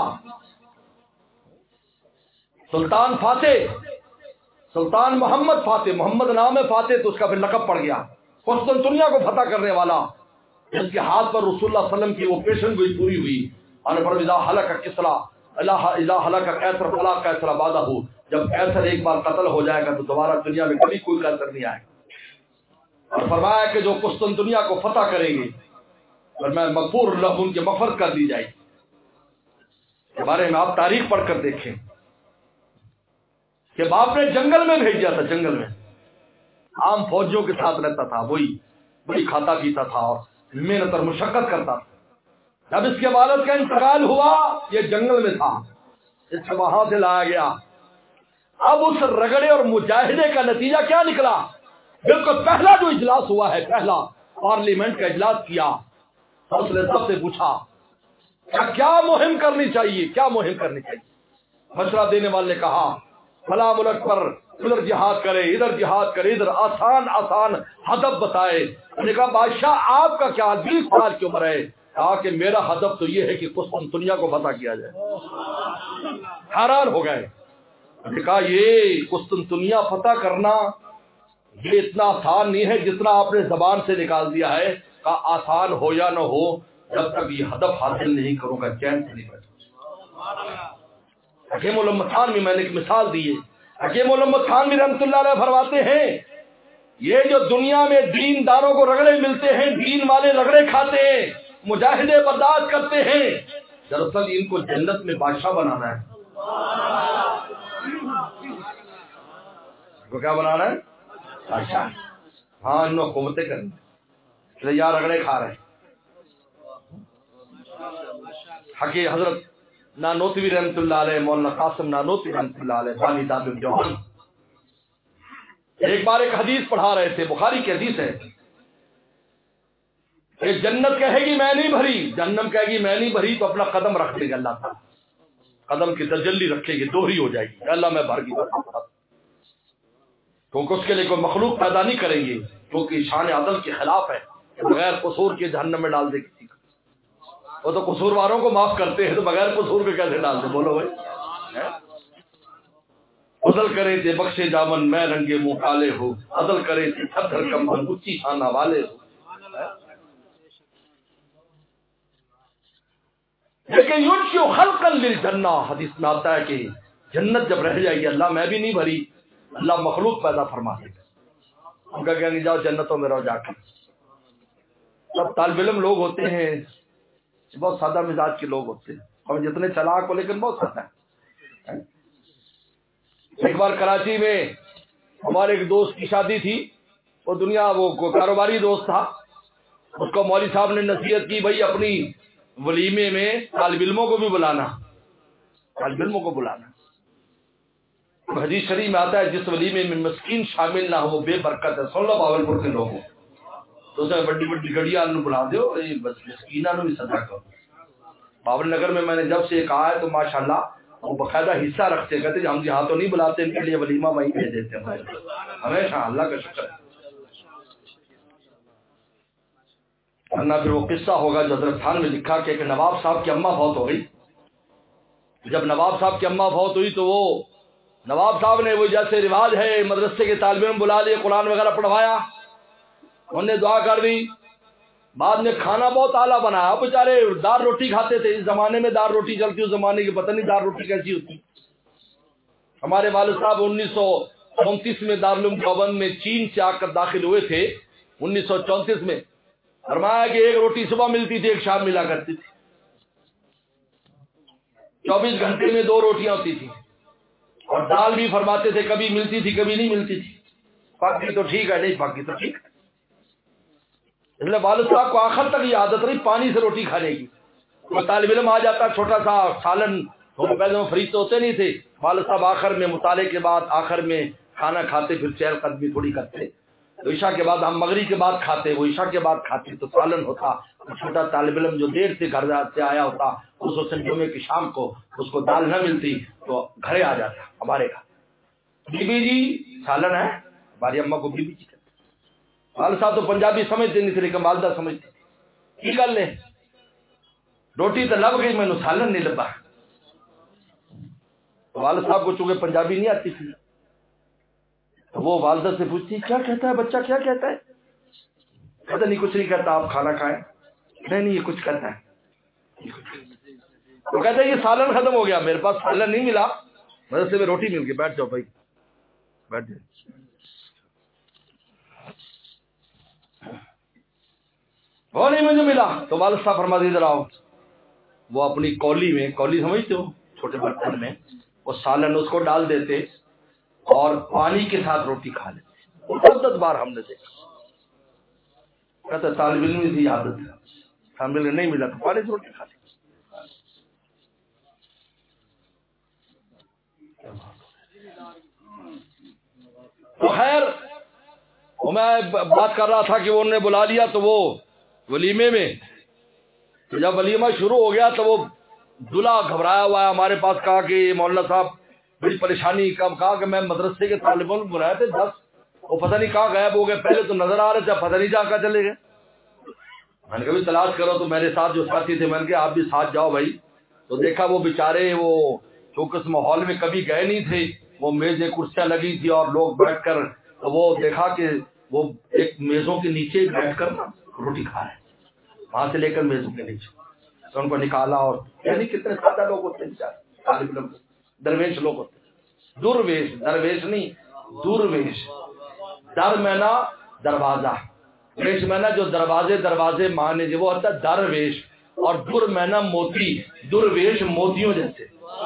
سلطان فاتح، سلطان محمد فاتح، محمد نام ہے فاتح تو اس کا پھر لقب پڑ گیا، قسطنطنیہ کو فتح کرنے والا، جس کے ہاتھ پر رسول اللہ صلی اللہ علیہ وسلم کی وہ پیشن گوئی پوری ہوئی۔ اور فرمایا ہلاک کسرا الا ہلاک قیصر فلا قیصر بعدہ، جب قیصر ایک بار قتل ہو جائے گا تو دوبارہ دنیا میں کبھی کوئی قیصر نہیں آئے گا۔ اور فرمایا کہ جو قسطنطنیہ کو فتح کریں گے اور میں مغفور اللہ ان کی مغفرت کر دی جائے گی۔ کے بارے میں آپ تاریخ پڑھ کر دیکھیں کہ باپ نے جنگل میں بھیج دیا تھا، جنگل میں عام فوجیوں کے ساتھ رہتا تھا، وہی کھاتا پیتا تھا اور محنت اور مشقت کرتا تھا۔ جب اس کے والد کا انتقال ہوا یہ جنگل میں تھا، اس سے وہاں سے لایا گیا۔ اب اس رگڑے اور مجاہدے کا نتیجہ کیا نکلا؟ بالکل پہلا جو اجلاس ہوا ہے، پہلا پارلیمنٹ کا اجلاس کیا، اس نے سب سے پوچھا کیا مہم کرنی چاہیے، کیا مہم کرنی چاہیے؟ مشورہ دینے والے نے کہا فلاں ملک پر ادھر جہاد کرے، ادھر جہاد کرے، ادھر آسان آسان ہدف بتائے۔ انہوں نے کہا بادشاہ آپ کا کیا 20 سال کی عمر ہے؟ کہا کہ میرا ہدف تو یہ ہے کہ قسطنطنیہ کو فتح کیا جائے۔ حیران ہو گئے، انہوں نے کہا یہ قسطنطنیہ فتح کرنا یہ اتنا آسان نہیں ہے جتنا آپ نے زبان سے نکال دیا ہے۔ کہا آسان ہو یا نہ ہو، جب تک یہ ہدف حاصل نہیں کروں گا چین سے نہیں بیٹھوں۔ حکیم الامت خان بھی میں نے ایک مثال دی ہے، حکیم الامت خان بھی رحمۃ اللہ علیہ فرماتے ہیں یہ جو دنیا میں دین داروں کو رگڑے ملتے ہیں، دین والے رگڑے کھاتے ہیں، مجاہدے برداشت کرتے ہیں، دراصل ان کو جنت میں بادشاہ بنانا ہے۔ کو کیا بنانا ہے؟ بادشاہ۔ ہاں ان کو حکومتیں کرنی، اس لیے یار رگڑے کھا رہے ہیں۔ حقیقت حضرت نانوتوی رحمۃ اللہ علیہ، مولانا قاسم نانوتوی رحمۃ اللہ علیہ، بانی داد الجوان، ایک بار ایک حدیث پڑھا رہے تھے، بخاری کی حدیث ہے کہ جنت کہے گی میں نہیں بھری، جہنم کہے گی میں نہیں بھری، تو اپنا قدم رکھ دے گا اللہ تعالیٰ، قدم کی تجلی رکھے گی، دوہری ہو جائے گی، اللہ میں بھر گی، کیونکہ اس کے لیے کوئی مخلوق پیدا نہیں کریں گے، کیونکہ شان عدل کے خلاف ہے کہ بغیر قصور کے جہنم میں ڈال دے کسی کو۔ وہ تو قصور والوں کو معاف کرتے ہیں، تو بغیر قصور کے کیسے ڈال دے؟ بولو بھائی۔ عدل کرے تھے بخشے دامن میں رنگے منہ کالے ہو، عدل کرے تھے چھتر کمبن اچھی شانہ والے ہو۔ لیکن یونشئ خلقا للجنہ، حدیث میں آتا ہے کہ جنت جب رہ جائے گی، اللہ میں بھی نہیں بھری، اللہ مخلوق پیدا فرما دے گا۔ ان کا کہیں جاؤ جنتوں میں رہو جا کر۔ سب طالب علم لوگ ہوتے ہیں، بہت سادہ مزاج کے لوگ ہوتے ہیں، اور جتنے چلاک ہو لیکن بہت سادہ ہے۔ ایک بار کراچی میں ہمارے ایک دوست کی شادی تھی، وہ کاروباری دوست تھا، اس کو مولوی صاحب نے نصیحت کی بھائی اپنی ولیمے میں طالب علموں کو بھی بلانا، طالب علموں کو بلانا۔ حدیث شریف میں آتا ہے جس ولیمے میں مسکین شامل نہ ہو وہ بے برکت ہے۔ سن لو باولپور کے لوگوں تو اسے بڑی بڑی گڑیاں بلا دو، بس مسکینہ بھی صدا کرو۔ باول نگر میں نے جب سے یہ کہا ہے تو ماشاءاللہ وہ باقاعدہ حصہ رکھتے، کہتے ہم یہاں تو نہیں بلاتے، ان کے لیے ولیمہ وہیں بھیج دیتے ہیں ہمیشہ، اللہ کا شکر ہے۔ ورنہ پھر وہ قصہ ہوگا جو حضرت خان میں لکھا کہ نواب صاحب کی اماں فوت ہو گئی۔ جب نواب صاحب کی اماں فوت ہوئی تو وہ نواب صاحب نے وہ جیسے رواج ہے مدرسے کے طالب علم بلا لیے، قرآن وغیرہ پڑھوایا، انہوں نے دعا کر دی، بعد میں کھانا بہت اعلیٰ بنایا۔ بیچارے دال روٹی کھاتے تھے، اس زمانے میں دال روٹی چلتی، اس زمانے کی پتہ نہیں دال روٹی کیسی ہوتی۔ ہمارے والد صاحب 1934 میں دارالعلوم دیوبند میں چین سے آ کر داخل ہوئے تھے، 1934 میں۔ فرمایا کہ ایک روٹی صبح ملتی تھی، ایک شام ملا کرتی تھی، 24 گھنٹے میں 2 روٹیاں ہوتی تھی، اور دال بھی فرماتے تھے کبھی ملتی تھی کبھی نہیں ملتی تھی، پاکی تو ٹھیک ہے، نہیں پاکی تو ٹھیک ہے۔ اس لیے والد صاحب کو آخر تک یہ عادت رہی پانی سے روٹی کھانے کی۔ وہ طالب علم آ جاتا چھوٹا سا سالن، پہلے وہ فریج تو ہوتے نہیں تھے، والد صاحب آخر میں مطالعے کے بعد آخر میں کھانا کھاتے، پھر چہل قدمی تھوڑی کرتے، تو عشاء کے بعد ہم مغرب کے بعد کھاتے، وہ عشاء کے بعد کھاتے، تو سالن ہوتا۔ چھوٹا طالب علم جو دیر سے گھر سے آیا ہوتا، اس وقت جمعے کی شام کو اس کو دال نہ ملتی تو گھرے آ جاتا ہمارے گھر، بی بی جی سالن ہے، ہماری اماں کو بی بی جی کہتے۔ والد صاحب تو پنجابی سمجھتے نہیں تھے لیکن والدہ سمجھتے تھے۔ کی گل ہے روٹی تو لب گئی مینوں سالن نہیں لبا. والد صاحب کو چونکہ پنجابی نہیں آتی تھی تو وہ والدہ سے پوچھتی کیا کہتا ہے بچہ, کیا کہتا ہے؟ کہتا نہیں کچھ نہیں کہتا, آپ کھانا کھائیں. نہیں یہ کچھ کہتا ہے. تو کہتا ہے یہ سالن ختم ہو گیا, میرے پاس سالن نہیں ملا, مدرسے میں روٹی مل گئی, بیٹھ جاؤ بھائی بیٹھ جاؤ. وہ نہیں مجھے ملا. تو والد صاحب فرما ادھر آؤ. وہ اپنی کولی میں, کولی سمجھتے ہو چھوٹے برتن میں, وہ سالن اس کو ڈال دیتے اور پانی کے ساتھ روٹی کھا لیتے. 10 بار ہم نے دیکھا. کہتا طالب علم کی عادت ہے, شامل نہیں ملا تو پانی سے روٹی کھا لی. تو خیر میں بات کر رہا تھا کہ انہوں نے بلا لیا تو وہ ولیمے میں, جب ولیمہ شروع ہو گیا تو وہ دلہا گھبرایا ہوا ہے ہمارے پاس, کہا کہ مولانا صاحب بڑی پریشانی. کب کہا کہ میں مدرسے کے طالب علم بلائے تھے 10, وہ پتہ نہیں کہاں غائب ہو گئے. پہلے تو نظر آ رہے تھے, پتہ نہیں جا کہاں چلے گئے. میں نے کبھی تلاش کرو. تو میرے ساتھ جو ساتھی تھے میں نے کہا آپ بھی ساتھ جاؤ بھائی. تو دیکھا وہ بیچارے وہ چونکہ اس ماحول میں کبھی گئے نہیں تھے, وہ میزیں کرسیاں لگی تھی اور لوگ بیٹھ کر, تو وہ دیکھا کہ وہ ایک میزوں کے نیچے بیٹھ کر نا روٹی کھا رہے, وہاں سے لے کر میزوں کے نیچے. تو ان کو نکالا, اور یعنی کتنے سادہ لوگ ہوتے ہیں بیچارے, درویش لوگ ہوتے ہیں. درویش, درویش نہیں درویش. در میں نا دروازہ, ویش میں نا جو دروازے مانے جو وہ ہوتا ہے درویش, اور در میں نا موتی, درویش موتیوں جیسے.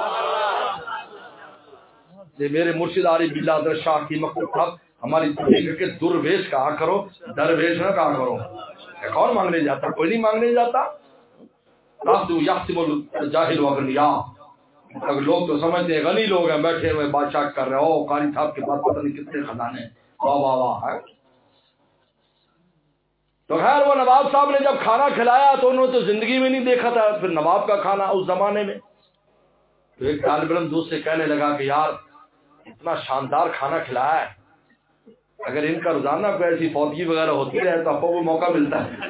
یہ میرے مرشد عارف باللہ حضرت شاہ کی مقصد صاحب ہماری تحقیق کے درویش کہا کرو, درویش نہ کہا کرو. کون مانگنے جاتا؟ کوئی نہیں مانگنے جاتا. یحسب الجاہل واغنیاء, لوگ تو سمجھتے ہیں غنی لوگ ہیں بیٹھے ہوئے بادشاہ کر رہے ہو, قاری صاحب کے پاس پتہ نہیں کتنے خزانے, واہ واہ واہ. تو خیر وہ نواب صاحب نے جب کھانا کھلایا تو انہوں نے تو زندگی میں نہیں دیکھا تھا پھر نواب کا کھانا اس زمانے میں. تو ایک طالب علم دوست سے کہنے لگا کہ یار اتنا شاندار کھانا کھلایا ہے, اگر ان کا روزانہ کوئی ایسی فوتگی وغیرہ ہوتی رہے تو آپ کو موقع ملتا ہے.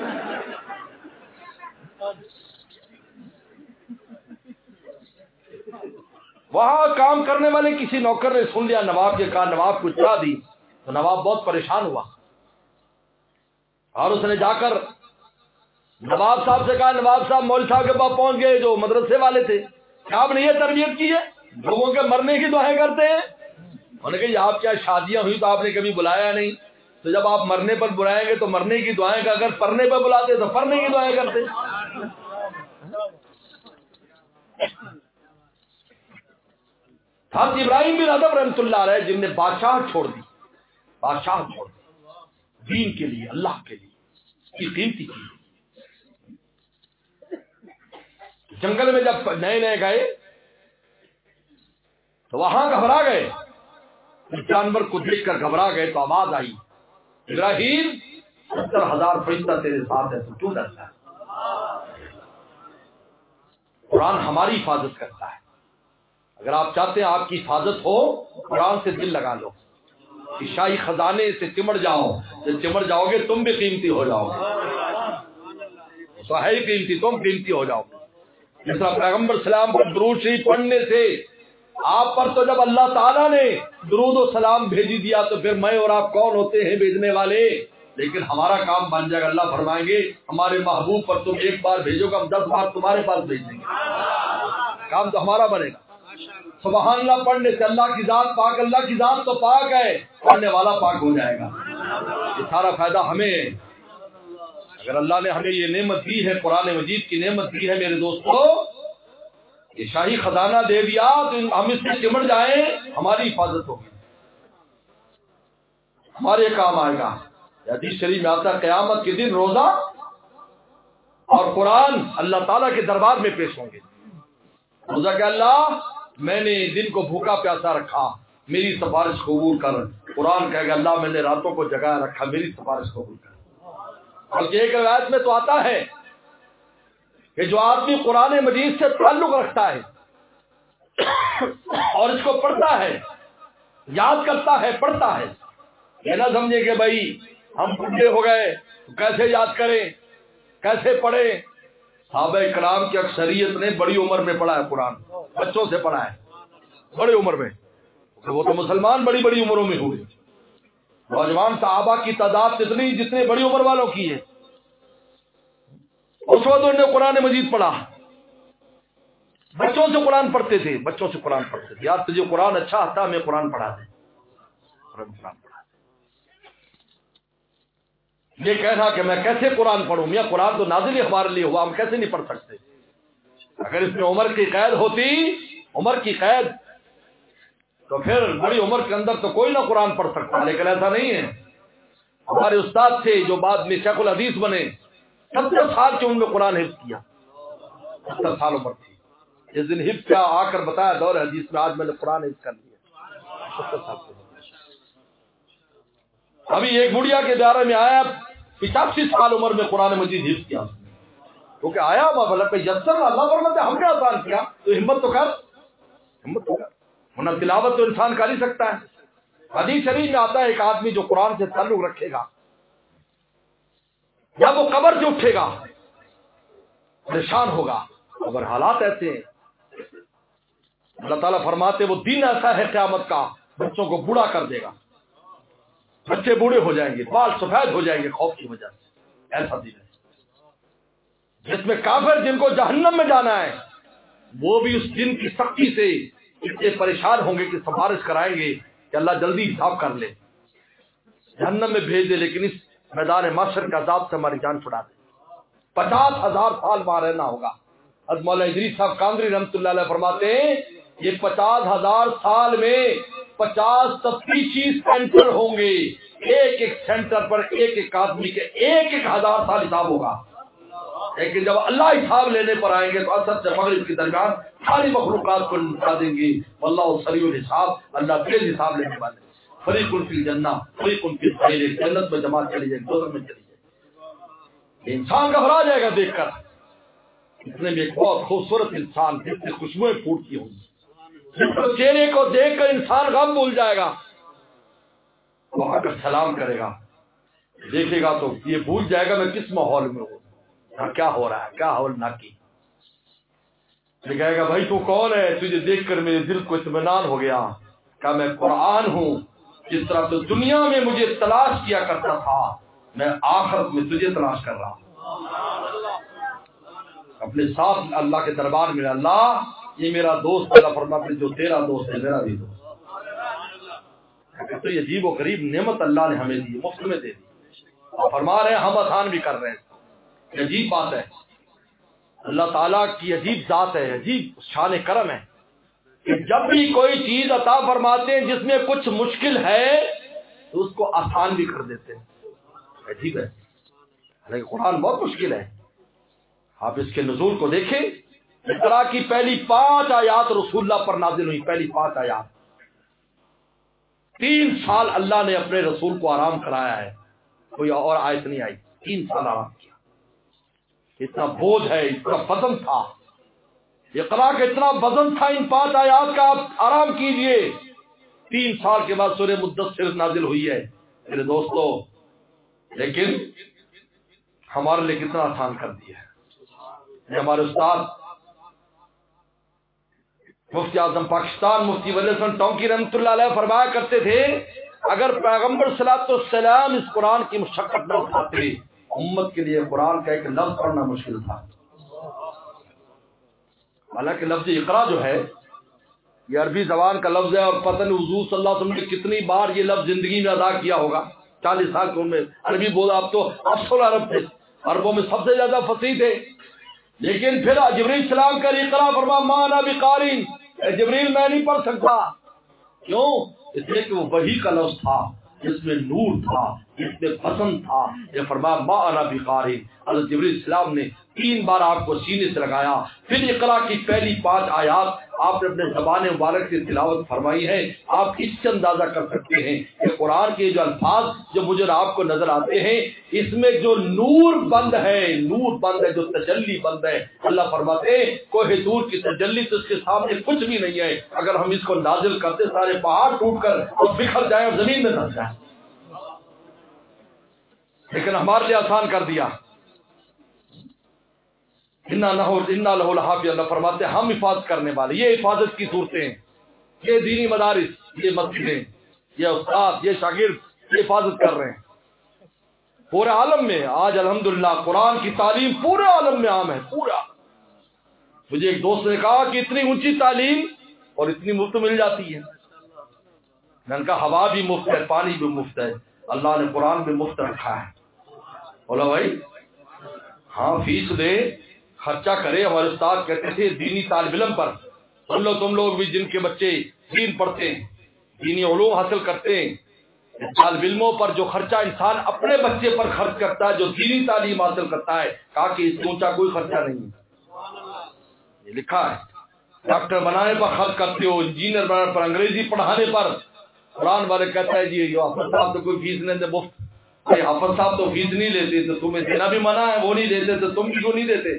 وہاں کام کرنے والے کسی نوکر نے سن لیا نواب کے کہا, نواب کو اطلاع دی. تو نواب بہت پریشان ہوا اور اس نے جا کر نواب صاحب سے کہا, نواب صاحب مول صاحب کے پاس پہنچ گئے جو مدرسے والے تھے, کیا آپ نے یہ تربیت کی ہے لوگوں کے مرنے کی دعائیں کرتے ہیں؟ انہوں نے کہا یہ آپ کیا شادیاں ہوئی تو آپ نے کبھی بلایا نہیں, تو جب آپ مرنے پر بلائیں گے تو مرنے کی دعائیں کا, اگر پرنے پر بلاتے تو پرنے کی دعائیں کرتے. حضرت ابراہیم بن ادم رحمۃ اللہ علیہ جن نے بادشاہ چھوڑ دی دین کے لیے, اللہ کے لیے, کی قیمتی کی. جنگل میں جب نئے گئے تو وہاں گھبرا گئے, جانور کو دیکھ کر گھبرا گئے. تو آواز آئی, ابراہیم 70,000 فرشتہ تیرے ساتھ ہے, تو کیوں ڈرتا ہے؟ قرآن ہماری حفاظت کرتا ہے. اگر آپ چاہتے ہیں آپ کی حفاظت ہو, قرآن سے دل لگا لو, شاہی خزانے سے چمڑ جاؤ. جب چمڑ جاؤ گے تم بھی قیمتی ہو جاؤ گے, تو ہے ہی قیمتی, تم قیمتی ہو جاؤ گے. جس طرح پیغمبر سلام پر درود شریف پڑھنے سے آپ پر تو جب اللہ تعالیٰ نے درود و سلام بھیجی دیا تو پھر میں اور آپ کون ہوتے ہیں بھیجنے والے؟ لیکن ہمارا کام بن جائے گا. اللہ فرمائیں گے ہمارے محبوب پر تم ایک بار بھیجو گا, ہم 10 بار تمہارے پاس بھیج دیں گے. کام تو ہمارا بنے گا. سبحان اللہ پڑھنے سے اللہ کی ذات پاک, اللہ کی ذات تو پاک ہے, پڑھنے والا پاک ہو جائے گا. یہ سارا فائدہ ہمیں. اگر اللہ نے ہمیں یہ نعمت دی ہے, قرآن مجید کی نعمت دی ہے میرے دوستو, یہ شاہی خزانہ دے دیا تو ہم اس سے چمٹ جائیں, ہماری حفاظت ہوگی, ہمارے کام آئے گا. حدیث شریف میں آتا ہے قیامت کے دن روزہ اور قرآن اللہ تعالیٰ کے دربار میں پیش ہوں گے. روزہ کہ اللہ میں نے دن کو بھوکا پیاسا رکھا, میری سفارش قبول کر. قرآن کہے گا اللہ میں نے راتوں کو جگایا رکھا, میری سفارش قبول کر. بلکہ ایک روایت میں تو آتا ہے کہ جو آدمی قرآن مجید سے تعلق رکھتا ہے اور اس کو پڑھتا ہے, یاد کرتا ہے, پڑھتا ہے, یہ نہ سمجھے کہ بھائی ہم بوڑھے ہو گئے تو کیسے یاد کریں, کیسے پڑھے؟ صحابہ کرام کی اکثریت نے بڑی عمر میں پڑھا ہے قرآن، بچوں سے پڑھا ہے بڑی عمر میں، وہ تو مسلمان بڑی بڑی عمروں میں ہوئے. نوجوان صحابہ کی تعداد اتنی جتنے بڑی عمر والوں کی ہے. اس وقت انہوں نے قرآن مجید پڑھا، بچوں سے قرآن پڑھتے تھے، بچوں سے قرآن پڑھتے تھے. یار تجھے قرآن اچھا آتا میں قرآن پڑھا دیں، قرآن پڑھا دیں. یہ کہنا کہ میں کیسے قرآن پڑھوں، میاں قرآن تو نازل ہی ہمارے لیے ہوا، ہم کیسے نہیں پڑھ سکتے؟ اگر اس میں عمر کی قید ہوتی، عمر کی قید، تو پھر بڑی عمر کے اندر تو کوئی نہ قرآن پڑھ سکتا، لیکن ایسا نہیں ہے. ہمارے استاد تھے جو بعد میں شیخ الحدیث بنے، 70 سال کی عمر میں قرآن حفظ کیا، 70 سال عمر تھی. جس دن حفظ کیا آ کر بتایا دور حدیث میں، آج میں نے قرآن حفظ کر لیا، 70 سال کی عمر. ابھی ایک بڑھیا کے دائرے میں آیا 85 سال عمر میں قرآن مجید حفظ کیا، کیونکہ آیا یسر اللہ فرماتے ہم نے آسان کیا، تو ہمت تو کر، ہمت تو کر، ورنہ تلاوت تو انسان کر ہی سکتا ہے. حدیث شریف میں آتا ہے ایک آدمی جو قرآن سے تعلق رکھے گا جب وہ قبر سے اٹھے گا پریشان ہوگا. اگر حالات ایسے ہیں، اللہ تعالیٰ فرماتے وہ دن ایسا ہے قیامت کا، بچوں کو بوڑھا کر دے گا، بچے بوڑھے ہو جائیں گے، بال سفید ہو جائیں گے خوف کی وجہ سے. ایسا دن ہے جس میں کافر جن کو جہنم میں جانا ہے وہ بھی اس دن کی سختی سے اتنے پریشان ہوں گے کہ سفارش کرائیں گے کہ اللہ جلدی حساب کر لے، جہنم میں بھیج دے، لیکن اس میدان محشر کے عذاب سے ہماری جان چھڑا دے. 50,000 سال وہاں رہنا ہوگا. حضرت مولانا ادریس صاحب کاندری رحمۃ اللہ علیہ فرماتے ہیں یہ 50,000 سال میں 50 تفتیشی سینٹر ہوں گے، ایک ایک سینٹر پر ایک ایک آدمی کے 1,000 سال حساب ہوگا. لیکن جب اللہ حساب لینے پر آئیں گے تو اثر سے مغرب کے درمیان ساری مخلوقات کو نمٹا دیں گے. واللہ سریع الحساب، اللہ تیز حساب لینے والے. فریق فی الجنہ فریق فی السعیر، جنت میں جماعت چلی جائے گی، دوزخ میں چلی جائے گی. انسان گھبرا جائے گا دیکھ کر. اتنے میں ایک بہت خوبصورت انسان جس سے خوشبوئیں پھوٹتی ہوں گی، جس کو چہرے کو دیکھ کر انسان غم بھول جائے گا، وہ آ کر سلام کرے گا، دیکھے گا تو یہ بھول جائے گا میں کس ماحول میں ہوں، کیا ہو رہا ہے، کیا ہول نہ کی. یہ کہے گا بھائی تو کون ہے؟ تجھے دیکھ کر میرے دل کو اطمینان ہو گیا. کہا میں قرآن ہوں، جس طرح تو دنیا میں مجھے تلاش کیا کرتا تھا میں آخرت میں تجھے تلاش کر رہا ہوں. اپنے ساتھ اللہ کے دربار میں، اللہ یہ میرا دوست، اللہ فرماتے جو تیرا دوست ہے میرا بھی دوست. تو یہ عجیب و غریب نعمت اللہ نے ہمیں دی، مفت میں دے دی، اور فرما رہے ہیں ہم آسان بھی کر رہے ہیں. یہ عجیب بات ہے، اللہ تعالیٰ کی عجیب ذات ہے، عجیب شان کرم ہے کہ جب بھی کوئی چیز عطا فرماتے ہیں جس میں کچھ مشکل ہے تو اس کو آسان بھی کر دیتے ہیں. عجیب ہے، لیکن قرآن بہت مشکل ہے. آپ اس کے نزول کو دیکھیں، اقرا کی پہلی 5 آیات رسول اللہ پر نازل ہوئی، پہلی 5 آیات. 3 سال اللہ نے اپنے رسول کو آرام کرایا ہے، کوئی اور آیت نہیں آئی، 3 سال آرام کیا. اتنا بوجھ ہے، اتنا وزن تھا، اقرا کا اتنا وزن تھا ان 5 آیات کا، آپ آرام کیجئے. 3 سال کے بعد سورہ مدثر نازل ہوئی ہے میرے دوستو. لیکن ہمارے لیے کتنا آسان کر دیا ہے. ہمارے استاد مفتی اعظم پاکستان مفتی ولی حسن ٹونکی رحمۃ اللہ علیہ فرمایا کرتے تھے اگر پیغمبر صلی اللہ علیہ وسلم اس قرآن کی مشقت نہ اٹھاتے امت کے لیے قرآن کا ایک لفظ پڑھنا مشکل تھا. حالانکہ لفظ اقرا جو ہے یہ عربی زبان کا لفظ ہے، اور پتہ نہیں حضور صلی اللہ علیہ وسلم نے کتنی بار یہ لفظ زندگی میں ادا کیا ہوگا. 40 سال کی عمر میں عربی بولا. آپ تو افسر عرب تھے، عربوں میں سب سے زیادہ فصیح تھے. لیکن پھر جبریل السلام کا اقرا فرما ما انا بقاری، جبریل میں نہیں پڑھ سکتا. کیوں؟ اس لیے کہ وہ وحی کا لفظ تھا جس میں نور تھا، جس میں پسند تھا. یہ فرمایا ما انا بقاری. حضرت جبریل السلام نے 3 بار آپ کو سینے سے لگایا. پھر اقرا کی پہلی 5 آیات آپ نے اپنے زبان مبارک سے تلاوت فرمائی ہے. آپ اس سے اندازہ کر سکتے ہیں کہ قرآن کے جو الفاظ جو مجھے آپ کو نظر آتے ہیں اس میں جو نور بند ہے، نور بند ہے، جو تجلی بند ہے. اللہ فرماتے ہیں کوہ دور کی تجلی تو اس کے سامنے کچھ بھی نہیں ہے. اگر ہم اس کو نازل کرتے سارے پہاڑ ٹوٹ کر اور بکھر جائیں اور زمین میں دھس جائیں، لیکن ہمارے لیے آسان کر دیا. انا لہ الحافظ، اللہ فرماتے ہیں ہم حفاظت کرنے والے. یہ حفاظت کی صورتیں ہیں، یہ دینی مدارس، یہ مسجدیں، یہ استاد، یہ شاگرد، یہ حفاظت کر رہے ہیں پورے عالم میں. آج الحمدللہ قرآن کی تعلیم پورے عالم میں عام ہے. پورا مجھے ایک دوست نے کہا کہ اتنی اونچی تعلیم اور اتنی مفت مل جاتی ہے. میں نے کہا ہوا بھی مفت ہے، پانی بھی مفت ہے، اللہ نے قرآن بھی مفت رکھا ہے. بولا بھائی ہاں فیس دے، خرچہ کرے. ہمارے استاد کہتے تھے دینی طالب علم پر، سن لو تم لوگ بھی جن کے بچے دین پڑھتے ہیں، دینی علوم حاصل کرتے ہیں، طالب علموں پر جو خرچہ انسان اپنے بچے پر خرچ کرتا ہے جو دینی تعلیم حاصل کرتا ہے، کہا کہ اس سے اونچا کوئی خرچہ نہیں ہے. یہ لکھا ہے. ڈاکٹر بنانے پر خرچ کرتے ہو، انجینئر بنانے پر، انگریزی پڑھانے پر. قرآن والے کہتا ہے جی حافظ صاحب تو کوئی فیس نہیں دے، مفت. حافظ صاحب تو فیس نہیں لیتے تو تمہیں دینا بھی منع ہے، وہ نہیں دیتے تو تم کیوں نہیں دیتے؟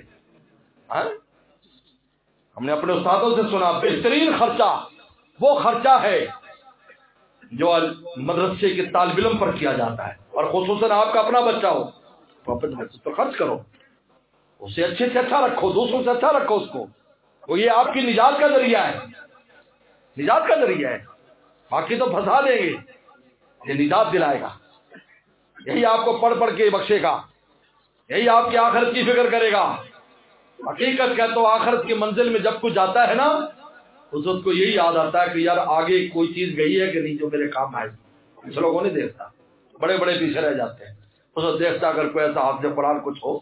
ہم نے اپنے استادوں سے سنا بہترین خرچہ وہ خرچہ ہے جو مدرسے کے طالب علم پر کیا جاتا ہے، اور خصوصاً آپ کا اپنا بچہ ہو تو اپنے بچے تو خرچ کرو، اسے اچھے سے اچھا رکھو، دوسروں سے اچھا رکھو اس کو. وہ یہ آپ کی نجات کا ذریعہ ہے، نجات کا ذریعہ ہے. باقی تو پھنسا دیں گے، یہ نجات دلائے گا. یہی آپ کو پڑھ پڑھ کے بخشے گا، یہی آپ کی آخرت کی فکر کرے گا. حقیقت کہتا ہوں آخرت کی منزل میں جب کچھ جاتا ہے نا، اس وقت کو یہی یاد آتا ہے کہ یار آگے کوئی چیز گئی ہے کہ نہیں جو میرے کام آئے. کچھ لوگوں نہیں دیکھتا، بڑے بڑے پیچھے رہ جاتے ہیں. اس وقت دیکھتا اگر کوئی ایسا حافظ قرآن کچھ ہو.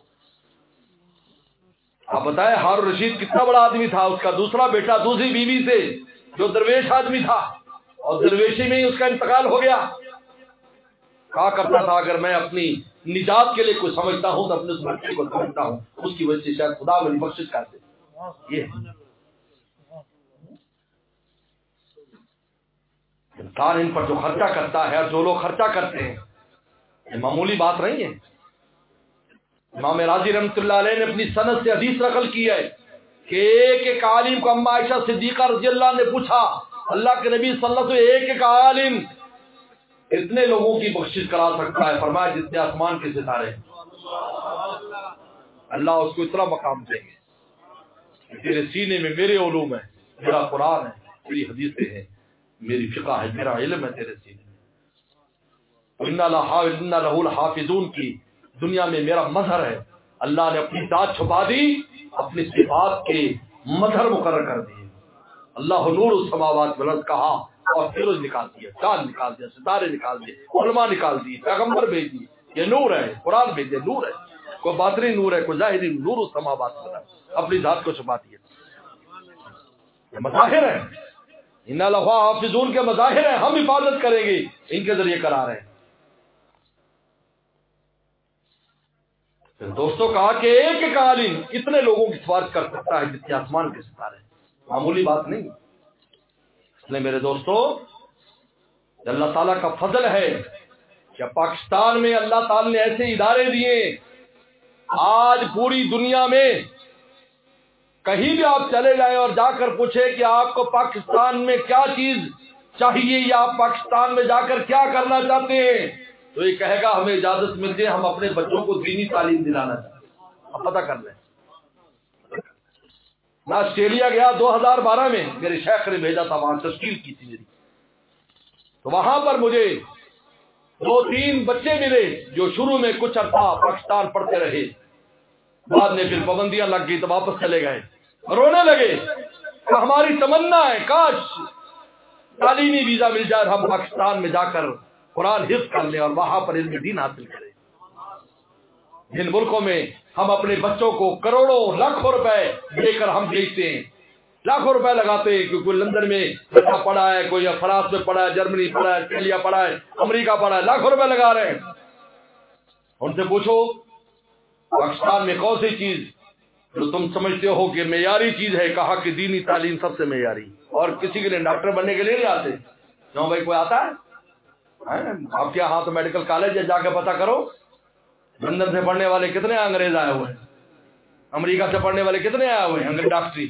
آپ بتائیں ہارون رشید کتنا بڑا آدمی تھا، اس کا دوسرا بیٹا دوسری بیوی سے جو درویش آدمی تھا، اور درویشی میں ہی اس کا انتقال ہو گیا. کہا کرتا تھا اگر میں اپنی نجات کے لیے کچھ سمجھتا ہوں تو اپنے اس بچے کو سمجھتا ہوں، اس کی وجہ سے شاید خدا میری بخشش کر دے. یہ انسان ان پر جو خرچہ کرتا ہے، جو لوگ خرچہ کرتے ہیں، یہ معمولی بات نہیں ہے. امام راضی رحمۃ اللہ علیہ نے اپنی سند سے حدیث نقل کی ہے کہ ایک ایک عالم کو اما عائشہ صدیقہ رضی اللہ عنہ نے پوچھا، اللہ کے نبی صلی اللہ علیہ وسلم ایک ایک عالم اتنے لوگوں کی بخشش کرا سکتا ہے؟ فرمایا جتنے آسمان کے ستارے. اللہ اس کو اتنا مقام دیں گے. تیرے سینے میں میرے علوم ہے، میرا قرآن ہے، میری حدیثیں ہیں، میری فقہ ہے، میرا علم ہے تیرے سینے میں. انا لہ الحافظون کی دنیا میں میرا مظہر ہے. اللہ نے اپنی ذات چھپا دی، اپنی صفات کے مظہر مقرر کر دیے. اللہ نور السماوات والارض کہا اور فیروز نکال دیا، چاند نکال دیا، ستارے نکال دیے، علماء نکال دیے، پیغمبر بھیج دیے. یہ نور ہے، قرآن بھیجے نور ہے. کوئی باطنی نور ہے، کوئی ظاہری نور السماوات والارض، اپنی ذات کو چھپا دیا. یہ مظاہر ہے، انا لہ حافظون کے مظاہر ہیں، ہم حفاظت کریں گے، ان کے ذریعے کرا رہے ہیں. دوستوں کہا کہ ایک ایک عالم اتنے لوگوں کی سفارش کر سکتا ہے جتنے آسمان کے ستارے. معمولی بات نہیں. اس لیے میرے دوستوں اللہ تعالیٰ کا فضل ہے کہ پاکستان میں اللہ تعالیٰ نے ایسے ادارے دیے. آج پوری دنیا میں کہیں بھی آپ چلے جائیں اور جا کر پوچھیں کہ آپ کو پاکستان میں کیا چیز چاہیے یا آپ پاکستان میں جا کر کیا کرنا چاہتے ہیں، تو یہ کہے گا ہمیں اجازت مل جائے ہم اپنے بچوں کو دینی تعلیم دلانا چاہتے ہیں. آپ پتہ کر لیں. میں آسٹریلیا گیا 2012 میں، میرے شیخ نے بھیجا تھا، وہاں تشکیل کی تھی میری. تو وہاں پر مجھے 2-3 بچے ملے جو شروع میں کچھ عرصہ پاکستان پڑھتے رہے، بعد میں پھر پابندیاں لگ گئی تو واپس چلے گئے. رونے لگے کہ ہماری تمنا ہے کاش تعلیمی ویزا مل جائے ہم پاکستان میں جا کر قرآن حفظ کر لیں اور وہاں پر علم دین حاصل کریں. جن ملکوں میں ہم اپنے بچوں کو کروڑوں لاکھوں روپے دے کر ہم بھیجتے ہیں، لاکھوں روپے لگاتے ہیں، کوئی لندن میں بچہ پڑھا ہے، کوئی فرانس میں پڑھا ہے، جرمنی پڑھا ہے، آسٹریلیا پڑھا ہے، امریکہ پڑھا ہے، لاکھوں روپے لگا رہے ہیں. ان سے پوچھو پاکستان میں کون سی چیز جو تم سمجھتے ہو کہ معیاری چیز ہے؟ کہا کہ دینی تعلیم سب سے معیاری. اور کسی کے لیے ڈاکٹر بننے کے لیے نہیں آتے. کیوں بھائی کوئی آتا ہے؟ آپ کے یہاں تو میڈیکل کالج ہے، جا کے پتہ کرو لندن سے پڑھنے والے کتنے انگریز آئے ہوئے ہیں، امریکہ سے پڑھنے والے کتنے آئے ہوئے ہیں انگریز ڈاکٹری.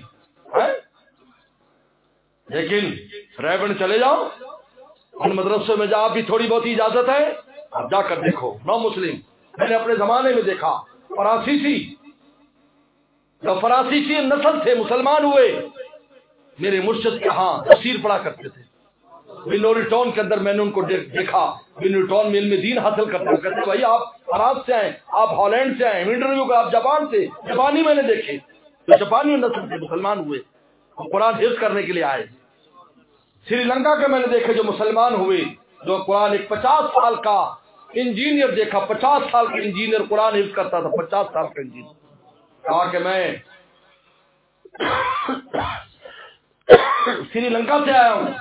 لیکن ریبن چلے جاؤ ان مدرسوں میں، جا بھی تھوڑی بہت اجازت ہے، آپ جا کر دیکھو. نو مسلم میں نے اپنے زمانے میں دیکھا، فرانسیسی جو فراسی نسل تھے مسلمان ہوئے، میرے مرشد کے ہاں تفسیر پڑھا کرتے تھے۔ بنوری ٹاؤن کے اندر میں نے ان کو دیکھا، بنوری ٹاؤن میں علم دین حاصل کرتے ہیں۔ کہتے بھائی آپ فرانس سے آئے، آپ ہالینڈ سے آئے، انٹرویو کا آپ جاپان سے، جاپانی میں نے دیکھے تو جاپانی نسل سے مسلمان ہوئے، قرآن حفظ کرنے کے لیے آئے۔ سری لنکا کے میں نے دیکھے جو مسلمان ہوئے، جو قرآن، ایک 50 سال کا انجینئر دیکھا، 50 سال کا انجینئر قرآن حفظ کرتا تھا، 50 سال کا انجینئر۔ کہا کہ میں سری لنکا سے آیا ہوں،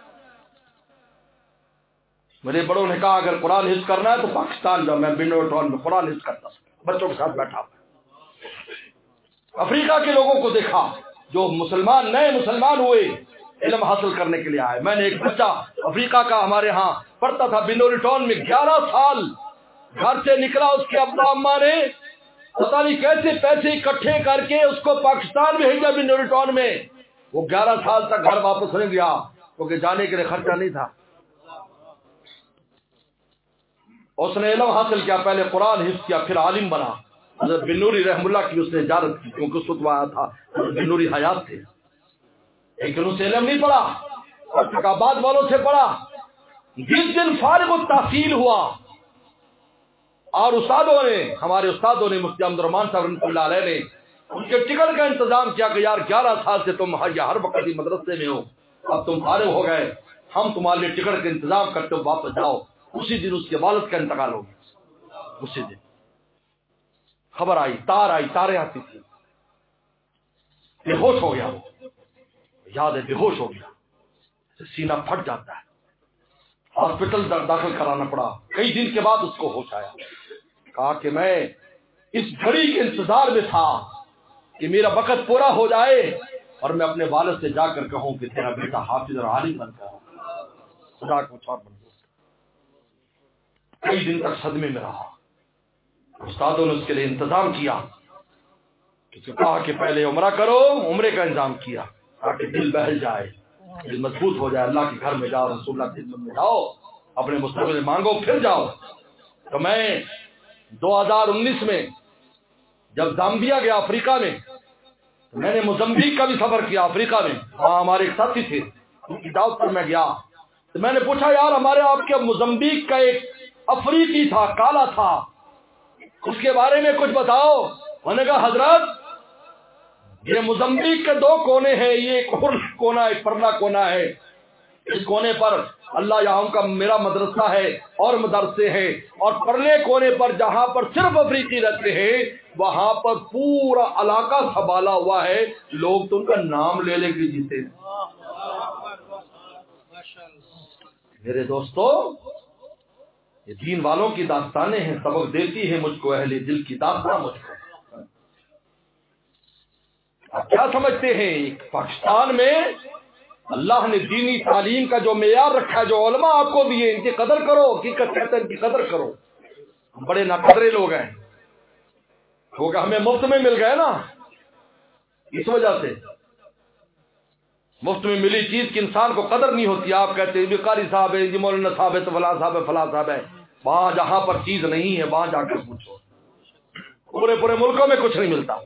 میرے بڑوں نے کہا اگر قرآن حفظ کرنا ہے تو پاکستان جاؤ۔ میں بنوری ٹاؤن میں قرآن حفظ کرتا تھا، بچوں کے ساتھ بیٹھا۔ افریقہ کے لوگوں کو دیکھا جو مسلمان، نئے مسلمان ہوئے، علم حاصل کرنے کے لیے آئے۔ میں نے ایک بچہ افریقہ کا ہمارے ہاں پڑھتا تھا بنوری ٹاؤن میں، 11 سال گھر سے نکلا، اس کے ابا اماں نے پتہ نہیں کیسے پیسے اکٹھے کر کے اس کو پاکستان بھیجا بنوری ٹاؤن میں۔ وہ 11 سال تک گھر واپس نہیں گیا کیونکہ جانے کے لیے خرچہ نہیں تھا۔ اس نے علم حاصل کیا، پہلے قرآن حفظ کیا، پھر عالم بنا۔ حضرت بنوری رحم اللہ کی اس نے اجازت کی کیونکہ اس وقت آیا تھا، حضرت بنوری حیات تھے، لیکن اس سے علم نہیں پڑھا، آباد والوں سے پڑھا۔ جس دن فارغ التحصیل ہوا اور استادوں نے، ہمارے استادوں نے، مفتی عبد الرحمان صاحب رحمۃ اللہ علیہ نے ان کے ٹکٹ کا انتظام کیا کہ یار 11 سال سے تم ہر وقت ہی مدرسے میں ہو، اب تم فارغ ہو گئے، ہم تمہارے لیے ٹکٹ کا انتظام کرتے ہو، واپس جاؤ۔ اسی دن اس کے والد کا انتقال ہو گیا، اسی دن خبر آئی، تاریں آتی تھی، بے ہوش ہو گیا، وہ یاد ہے بے ہوش ہو گیا، سینہ پھٹ جاتا ہے، ہاسپٹل داخل کرانا پڑا۔ کئی دن کے بعد اس کو ہوش آیا، کہا کہ میں اس گھڑی کے انتظار میں تھا کہ میرا وقت پورا ہو جائے اور میں اپنے والد سے جا کر کہوں کہ تیرا بیٹا حافظ اور عالم بن کر خدا کو چھوڑ بن۔ کئی دن تک صدمے میں رہا، استادوں نے اس کے لیے انتظام کیا، کہا کہ پہلے عمرہ کرو، عمرے کا انتظام کیا تاکہ دل بہل جائے، دل مضبوط ہو جائے، اللہ کے گھر میں جاؤ، رسول اللہ کی خدمت میں جاؤ، اپنے مستقبل مانگو پھر جاؤ۔ تو میں 2019 میں جب زامبیا گیا افریقہ میں، تو میں نے موزمبیق کا بھی سفر کیا افریقہ میں، وہاں ہمارے ایک ساتھی تھے، ان کی دعوت پر میں گیا، تو میں نے پوچھا یار ہمارے آپ کے موزمبیق کا ایک افریقی تھا، کالا تھا، اس کے بارے میں کچھ بتاؤ۔ انہوں نے کہا حضرت یہ موزمبیق کے 2 کونے ہیں، یہ ایک کونا ایک پرلا کونا ہے، اس کونے پر اللہ یہاں کا میرا مدرسہ ہے اور مدرسے ہیں، اور پرلے کونے پر جہاں پر صرف افریقی رہتے ہیں وہاں پر پورا علاقہ سنبھالا ہوا ہے، لوگ تو ان کا نام لے لے کے جیتے ہیں۔ میرے دوستو یہ دین والوں کی داستانیں ہیں، سبق دیتی ہے مجھ کو اہل دل کی داستان مجھ کو۔ آپ کیا سمجھتے ہیں پاکستان میں اللہ نے دینی تعلیم کا جو معیار رکھا ہے، جو علماء آپ کو دیے، ان کی قدر کرو، حقیقت کہتے ہیں ان کی قدر کرو۔ ہم بڑے ناقدرے لوگ ہیں، کیونکہ ہمیں مفت میں مل گئے نا، اس وجہ سے مفت میں ملی چیز کی انسان کو قدر نہیں ہوتی۔ آپ کہتے ہیں قاری صاحب ہے، مولانا صاحب ہے، تو فلاں صاحب ہے، فلاں صاحب ہے، وہاں جہاں پر چیز نہیں ہے وہاں جا کر پوچھو، پورے ملکوں میں کچھ نہیں ملتا۔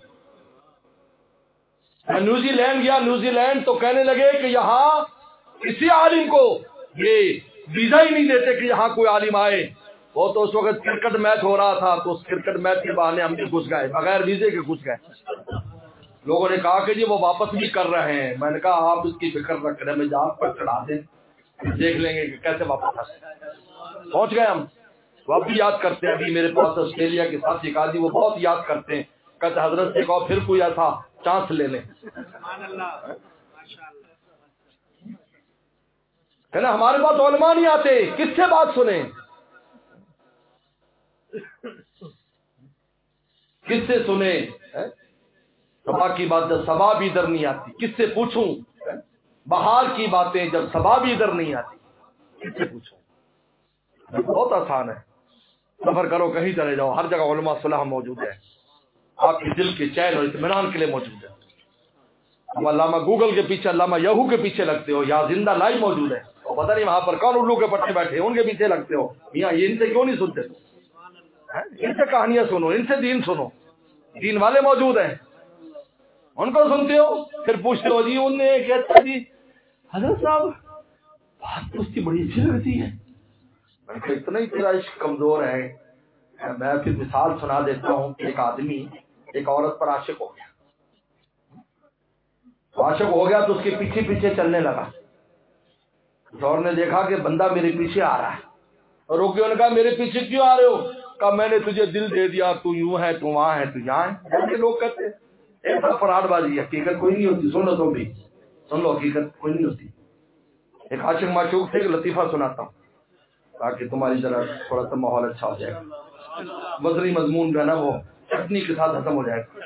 میں نیوزی لینڈ گیا، نیوزی لینڈ تو کہنے لگے کہ یہاں کسی عالم کو یہ ویزا ہی نہیں دیتے کہ یہاں کوئی عالم آئے۔ وہ تو اس وقت کرکٹ میچ ہو رہا تھا، تو اس کرکٹ میچ کے بہانے ہم بھی گھس گئے، بغیر ویزے کے گھس گئے۔ لوگوں نے کہا کہ جی وہ واپس بھی کر رہے ہیں۔ میں نے کہا آپ اس کی فکر نہ کریں، ہمیں جہاز پر چڑھا دیں، دیکھ لیں گے کہ کیسے واپس آتے۔ پہنچ گئے ہم، وہ اب بھی یاد کرتے ہیں۔ ابھی میرے پاس آسٹریلیا کے ساتھی قاضی وہ بہت یاد کرتے ہیں، کہتے حضرت سے کہو پھر کوئی ایسا چانس لے لیں۔ ہے نا، ہمارے پاس علماء نہیں آتے، کس سے بات سنیں، کس سے سنیں؟ صبا کی بات جب صبا بھی ادھر نہیں آتی کس سے پوچھوں؟ بہار کی باتیں جب صبا بھی ادھر نہیں آتی کس سے پوچھوں؟ بہت آسان ہے، سفر کرو کہیں چلے جاؤ، ہر جگہ علماء صلاح موجود ہے، آپ کے دل کے چین اور اطمینان کے لیے موجود ہے۔ ہم علامہ گوگل کے پیچھے، علامہ یہو کے پیچھے لگتے ہو، یا زندہ لائیو موجود ہے، اور پتہ نہیں وہاں پر کون الو کے پٹے بیٹھے ان کے پیچھے لگتے ہو، میاں یہ ان سے کیوں نہیں سنتے؟ ان سے کہانیاں سنو، ان سے دین سنو، دین والے موجود ہیں۔ ان کو سنتے ہو پھر پوچھتے ہو جی انہیں کہتا جی حضرت صاحب بات تو اس کی بڑی اچھی لگتی ہے. میں نے کہا اتنا ہی تیرا عشق کمزور ہے. میں پھر مثال سنا دیتا ہوں کہ ایک آدمی ایک عورت پر عاشق ہو گیا. عاشق ہو گیا تو اس کے پیچھے پیچھے چلنے لگا. اس عورت نے دیکھا کہ بندہ میرے پیچھے آ رہا ہے اور روکے. انہوں نے کہا میرے پیچھے کیوں آ رہے ہو؟ کہا میں نے تجھے دل دے دیا, تو یوں ہے تو وہاں ہے تو یہاں ہے. ایسے لوگ کہتے ہیں ایسا فراڈ بازی. حقیقت کوئی نہیں ہوتی. سن لو تم بھی سن لو, حقیقت کوئی نہیں ہوتی. ایک عاشق معشوق سے ایک لطیفہ سناتا ہوں تاکہ تمہاری ذرا تھوڑا سا ماحول اچھا ہو جائے. وزنی مضمون جو ہے نا وہ چٹنی کے ساتھ ختم ہو جائے گا.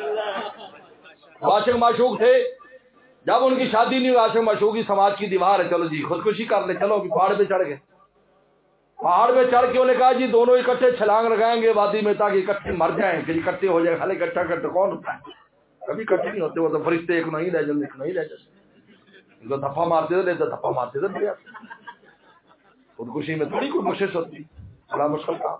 عاشق معشوق تھے. جب ان کی شادی نہیں ہوئی, عاشق معشوق کی سماج کی دیوار ہے, چلو جی خودکشی کر لے, چلو پہاڑ پہ چڑھ گئے. پہاڑ پہ چڑھ کے انہوں نے کہا جی دونوں اکٹھے چھلانگ لگائیں گے وادی میں تاکہ اکٹھے مر جائیں. پھر اکٹھے ہو جائے. خالی اکٹھا کرتے کون ہوتا ہے؟ کبھی اکٹھے نہیں ہوتے. وہ تو فرشتے ایک نہیں رہ جاتے, ایک نہیں رہ جاتے. ان کو دھپا مارتے تھے, دھپا مارتے تھے. خودکشی میں تھوڑی کوئی کوشش ہوتی, بڑا مشکل کام.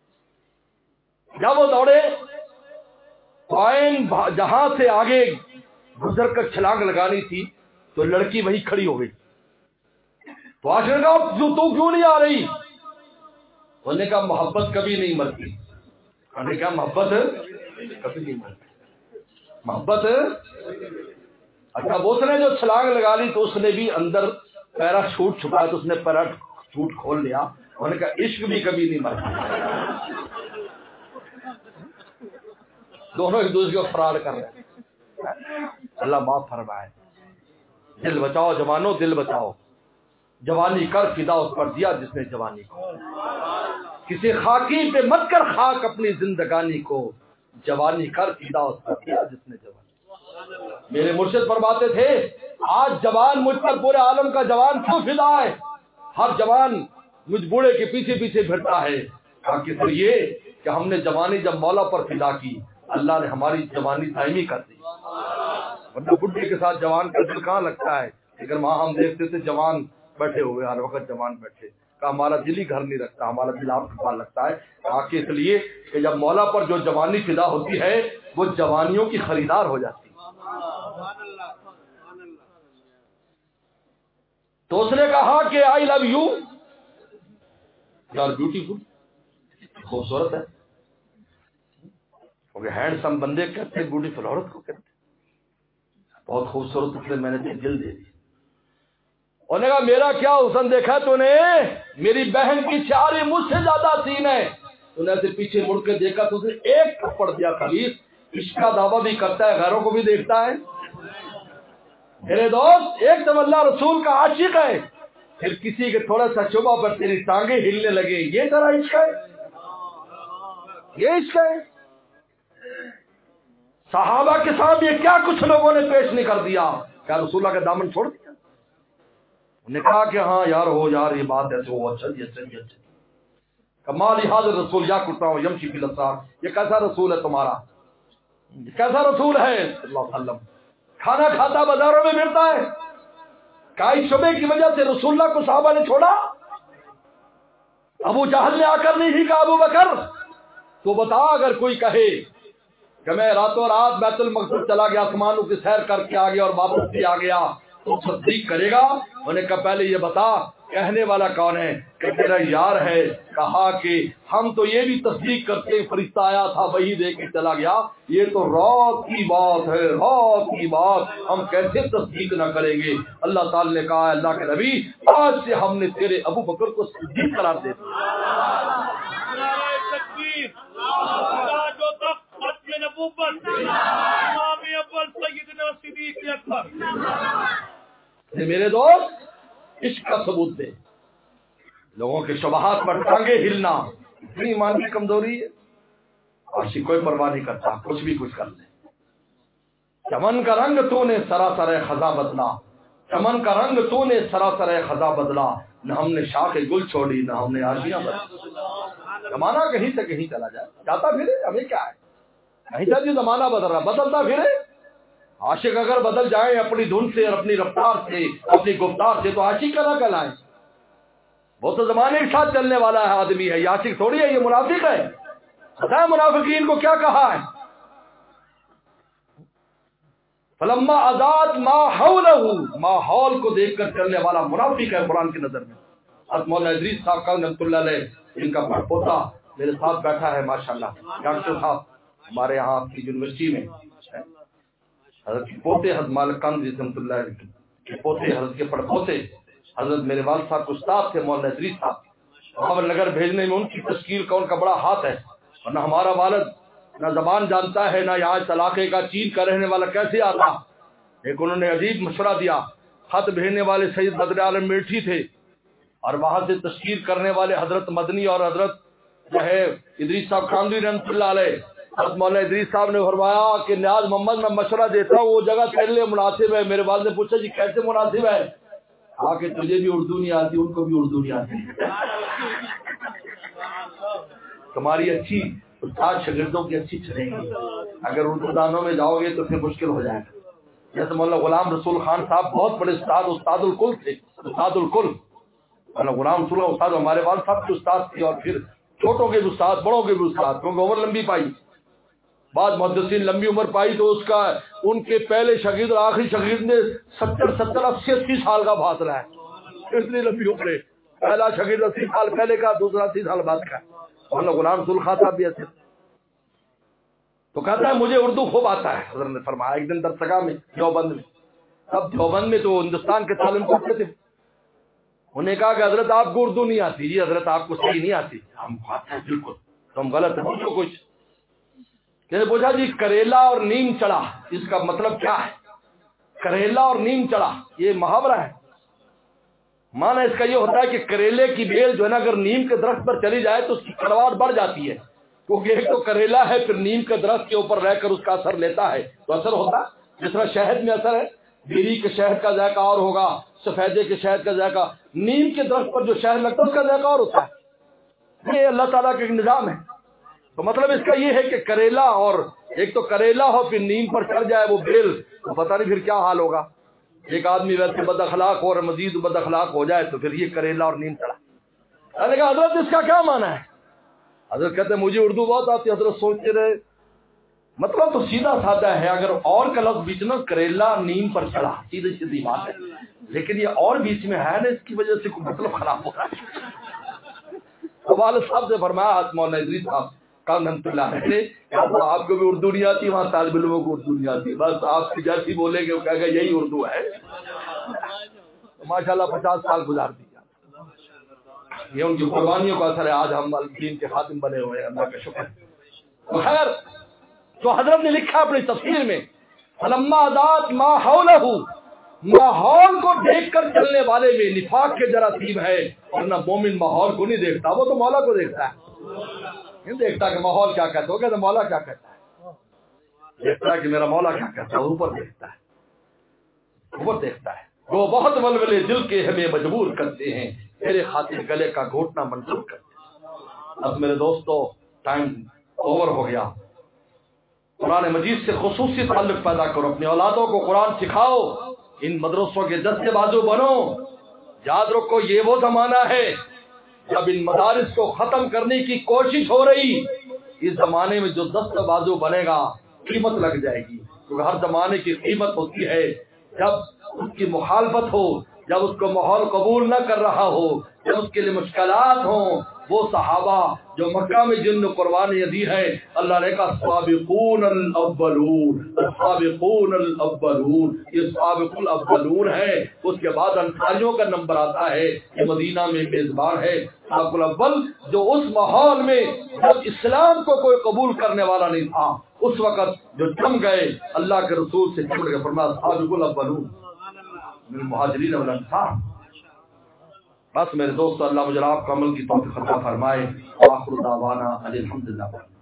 جب وہ دوڑے پوائن جہاں سے آگے گزر کر چھلانگ لگانی تھی تو لڑکی وہی کھڑی ہو گئی. تو عاشق نے کہا تو کیوں نہیں آ رہی؟ انہوں نے کہا محبت کبھی نہیں مرتی. انہوں نے کہا محبت کبھی نہیں مرتی. محبت اچھا. وہ اس نے جو چھلانگ لگا لی تو اس نے بھی اندر پیرا چھوٹ چھپا تو اس نے پیرا چھوٹ کھول لیا. انہوں نے کہا عشق بھی کبھی نہیں مرتا. دونوں ایک دوسرے کو فراڈ کر رہے ہیں. اللہ معاف فرمائے. دل بچاؤ جوانوں, دل بچاؤ. جوانی کر فدا اس پر دیا جس نے جوانی کو. کسی خاکی پہ مت کر خاک اپنی زندگانی کو. جوانی کر فدا اس پر دیا جس نے جوانی. میرے مرشد فرماتے تھے آج جوان مجھ پر پورے عالم کا جوان کیوں فدا ہے؟ ہر جوان مجھ بوڑھے کے پیچھے پیچھے پھرتا ہے. تاکہ پھر یہ کہ ہم نے جوانی جب مولا پر فدا کی, اللہ نے ہماری جوانی دائمی کر دی. ورنہ بڈھے کے ساتھ جوان کا دل کہاں لگتا ہے؟ اگر وہاں ہم دیکھتے تھے جوان بیٹھے ہوئے, ہر وقت جوان بیٹھے, کہ ہمارا دل ہی گھر نہیں رکھتا, ہمارا دل آپ کے پاس لگتا ہے. تاکہ اس لیے کہ جب مولا پر جو جوانی فدا ہوتی ہے وہ جوانیوں کی خریدار ہو جاتی ہے. تو اس نے کہا کہ I love you, you are beautiful. خوبصورت ہے. کیونکہ ہینڈسم بندے کہتے ہیں, بیوٹیفل عورت کو کہتے ہیں. بہت خوبصورت, اس لیے میں نے دل دے دی. انہوں نے کہا میرا کیا حسن دیکھا تو نے, میری بہن کی چاری مجھ سے زیادہ سین ہے. تو نے ایسے پیچھے مڑ کے دیکھا تو اسے ایک تھپڑ دیا. خلیص عشق کا دعویٰ بھی کرتا ہے, غیروں کو بھی دیکھتا ہے. میرے دوست, ایک تو اللہ رسول کا عاشق ہے, پھر کسی کے تھوڑا سا شبہ پر تیری ٹانگیں ہلنے لگے, یہ تیرا عشق ہے؟ یہ عشق ہے؟ صحابہ کے ساتھ یہ کیا کچھ لوگوں نے پیش نہیں کر دیا. کیا رسول اللہ کا دامن چھوڑ دیا؟ انہوں نے کہا کہ ہاں یار ہو یار, یہ بات ایسے ہو, اچھا جی اچھا جی اچھا. کمال حاضر رسول یا کرتا ہوں یمشی فی الاسار. یہ کیسا رسول ہے تمہارا؟ کیسا رسول ہے صلی اللہ علیہ وسلم؟ کھانا کھاتا بازاروں میں ملتا ہے. کائی شبے کی وجہ سے رسول اللہ کو صحابہ نے چھوڑا. ابو جہل نے آ کر نہیں کہا ابو بکر تو بتا, اگر کوئی کہے کہ میں راتوں رات بیت المقدس چلا گیا, آسمانوں کی سیر کر کے آ گیا اور واپس بھی آ گیا, تو تصدیق کرے گا؟ انہوں نے کہا پہلے یہ بتا کہنے والا کون ہے؟ کہ تیرا یار ہے. کہا کہ ہم تو یہ بھی تصدیق کرتے ہیں فرشتہ آیا تھا وہی دے کے چلا گیا. یہ تو رات کی بات ہے, رات کی بات, ہم کیسے تصدیق نہ کریں گے؟ اللہ تعالی نے کہا اللہ کے نبی آج سے ہم نے تیرے ابو بکر کو صدیق قرار دے دیا. میرے دوست, عشق کا ثبوت دے. لوگوں کے شبہات پر ٹانگیں ہلنا اتنی ایمان کی کمزوری ہے. عاشق کوئی پرواہ نہیں کرتا, کچھ بھی کچھ کر لے. چمن کا رنگ تو نے سراسر خزاں بدلا, چمن کا رنگ تو نے سراسر خزاں بدلا. نہ ہم نے شاخ گل چھوڑی, نہ ہم نے آشیاں بدلا. زمانہ کہیں سے کہیں چلا جائے, جاتا پھرے, ہمیں کیا ہے؟ کہیں چاہیے زمانہ بدل رہا, بدلتا پھرے. عاشق اگر بدل جائیں اپنی دھن سے اور اپنی رفتار سے, اپنی گفتار سے, تو عاشق کہاں کہلائیں؟ وہ تو زمانے کے ساتھ چلنے والا ہے آدمی ہے, یہ عاشق تھوڑی ہے, یہ منافق ہے. پتہ ہے منافقین کو کیا کہا ہے؟ فلما اضاءت ما حوله، ماحول کو دیکھ کر چلنے والا منافق ہے قرآن کی نظر میں۔ حضرت مولانا ادریس صاحب کا رحمۃ اللہ علیہ، ان کا پوتا میرے ساتھ بیٹھا ہے ماشاءاللہ، ڈاکٹر صاحب ہمارے یہاں کی یونیورسٹی میں، حضرت کے پوتے حضرت مالک قادری رحمۃ اللہ علیہ کے پوتے، حضرت کے پڑپوتے حضرت میرے والد صاحب کے استاد تھے مولانا ادریس صاحب، خبر نگر بھیجنے میں ان کی تشکیل کا ان کا بڑا ہاتھ ہے، اور نہ ہمارا والد نہ زبان جانتا ہے، نہ یہاں اس علاقے کا چین کا رہنے والا کیسے آتا، ایک انہوں نے عجیب مشورہ دیا۔ خط بھیجنے والے سید بدر عالم میٹھی تھے، اور وہاں سے تشکیل کرنے والے حضرت مدنی اور حضرت جو ہے ادریس صاحب خاندوی رحمۃ اللہ علیہ۔ حضرت مولانا ادریس صاحب نے فرمایا کہ نیاز محمد میں مشورہ دیتا ہوں، وہ جگہ تیرے لیے مناسب ہے۔ میرے والد نے پوچھا جی کیسے مناسب ہے؟ کہا کہ تجھے بھی اردو نہیں آتی، ان کو بھی اردو نہیں آتی، تمہاری اچھی استاد شاگردوں کی اچھی چلے گی، اگر اردو دانوں میں جاؤ گے تو پھر مشکل ہو جائے گا۔ جیسے مولانا غلام رسول خان صاحب بہت بڑے استاد الکل تھے، استاد الکل مولانا غلام رسول استاد ہمارے والد صاحب کے استاد تھے، اور پھر چھوٹوں کے بھی استاد، بڑوں کے بھی استاد، کیونکہ عمر لمبی پائی، بعض محدثین لمبی عمر پائی تو اس کا ان کے پہلے شاگرد اور آخری شاگرد میں 70 80 سال کا فاصلہ ہے، اتنی لمبی عمر ہے، پہلا شاگرد 80 سال پہلے کا، دوسرا 80 سال بعد کا۔ مولانا غلام رسول خان صاحب بھی ایسے تو کہتا ہے مجھے اردو خوب آتا ہے۔ حضرت نے فرمایا ایک دن درسگاہ میں دیوبند میں، اب دیوبند میں تو ہندوستان کے تعلیم پڑھتے تھے، انہوں نے کہا کہ حضرت آپ کو اردو نہیں آتی؟ جی حضرت آپ کو صحیح نہیں آتی۔ ہم کہتے ہیں بالکل تم غلط ہے، پوچھو کچھ۔ کہنے پوچھا جی کریلا اور نیم چڑھا اس کا مطلب کیا ہے؟ کریلا اور نیم چڑھا یہ محاورہ ہے، معنی اس کا یہ ہوتا ہے کہ کریلے کی بیل جو ہے نا اگر نیم کے درخت پر چلی جائے تو اس کی کڑواہٹ بڑھ جاتی ہے، کیونکہ ایک تو کریلا ہے پھر نیم کے درخت کے اوپر رہ کر اس کا اثر لیتا ہے، تو اثر ہوتا ہے جس طرح شہد میں اثر ہے، بیری کے شہد کا ذائقہ اور ہوگا، سفیدے کے شہد کا ذائقہ، نیم کے درخت پر جو شہد لگتا ہے اس کا ذائقہ اور ہوتا ہے، یہ اللہ تعالیٰ کا ایک نظام ہے۔ تو مطلب اس کا یہ ہے کہ کریلا، اور ایک تو کریلا ہو پھر نیم پر چڑھ جائے وہ بیل، تو پتہ نہیں پھر کیا حال ہوگا، ایک آدمی ویسے بد اخلاق ہو اور مزید بد اخلاق ہو جائے تو پھر یہ کریلا اور نیم چڑھا۔ میں نے کہا حضرت اس کا کیا معنی ہے؟ حضرت کہتے ہیں مجھے اردو بہت آتی ہے۔ حضرت سوچتے رہے، مطلب تو سیدھا سادہ ہے، اگر اور کا لفظ بیچ میں کریلا نیم پر چڑھا سیدھی سیدھی بات ہے، لیکن یہ اور بیچ میں ہے نا، اس کی وجہ سے کوئی مطلب خراب ہو رہا ہے۔ تو والد صاحب سے فرمایا حضرت مولانا ادریس صاحب رحمۃ اللہ علیہ، آپ کو بھی اردو نہیں آتی، وہاں طالب علموں کو اردو نہیں آتی، بس آپ کی جیسی بولیں گے وہ کہے گا یہی اردو ہے۔ ماشاء اللہ 50 سال گزار دیا، یہ ان کی قربانیوں کا اثر ہے، آج ہم دین کے خاتم بنے ہوئے ہیں، اللہ کا شکر ہے۔ خیر تو حضرت نے لکھا اپنی تفسیر میں فلما ذات ما حولہ، ماحول کو دیکھ کر چلنے والے میں نفاق کے جراثیم ہے، اور نہ مومن ماحول کو نہیں دیکھتا، وہ تو مولا کو دیکھتا ہے، نہیں دیکھتا کہ ماحول کیا کہتا ہے، وہ کہتا ہے مولا کیا کہتا ہے، دیکھتا ہے کہ میرا مولا کیا کہتا ہے، اوپر دیکھتا ہے، اوپر دیکھتا ہے۔ وہ بہت ولولے دل کے ہمیں مجبور کرتے ہیں، میرے خاطر گلے کا گھونٹنا منظور کرتے ہیں۔ اب میرے دوستو ٹائم اوور ہو گیا، قرآن مجید سے خصوصی تعلق پیدا کرو، اپنی اولادوں کو قرآن سکھاؤ، ان مدرسوں کے دستے بازو بنو۔ یاد رکھو یہ وہ زمانہ ہے جب ان مدارس کو ختم کرنے کی کوشش ہو رہی، اس زمانے میں جو دست بازو بنے گا قیمت لگ جائے گی، کیونکہ ہر زمانے کی قیمت ہوتی ہے جب اس کی مخالفت ہو، جب اس کو ماحول قبول نہ کر رہا ہو، جب اس کے لیے مشکلات ہوں۔ وہ صحابہ جو مکہ میں جن نے قربانی دی ہے، اللہ نے کہا السابقون الاولون، السابقون الاولون، یہ سابق الاولون ہے۔ اس کے بعد انصاریوں کا نمبر آتا ہے، یہ مدینہ میں میزبان ہے سابق الاول، جو اس ماحول میں جب اسلام کو کوئی قبول کرنے والا نہیں تھا، اس وقت جو جم گئے اللہ کے رسول سے جڑ گئے، فرمایا سابق الاولون من المہاجرین والانصار۔ بس میرے دوست، اللہ مجھے آپ کو عمل کی توفیق عطا فرمائے۔ آخر دعوانا الحمدللہ۔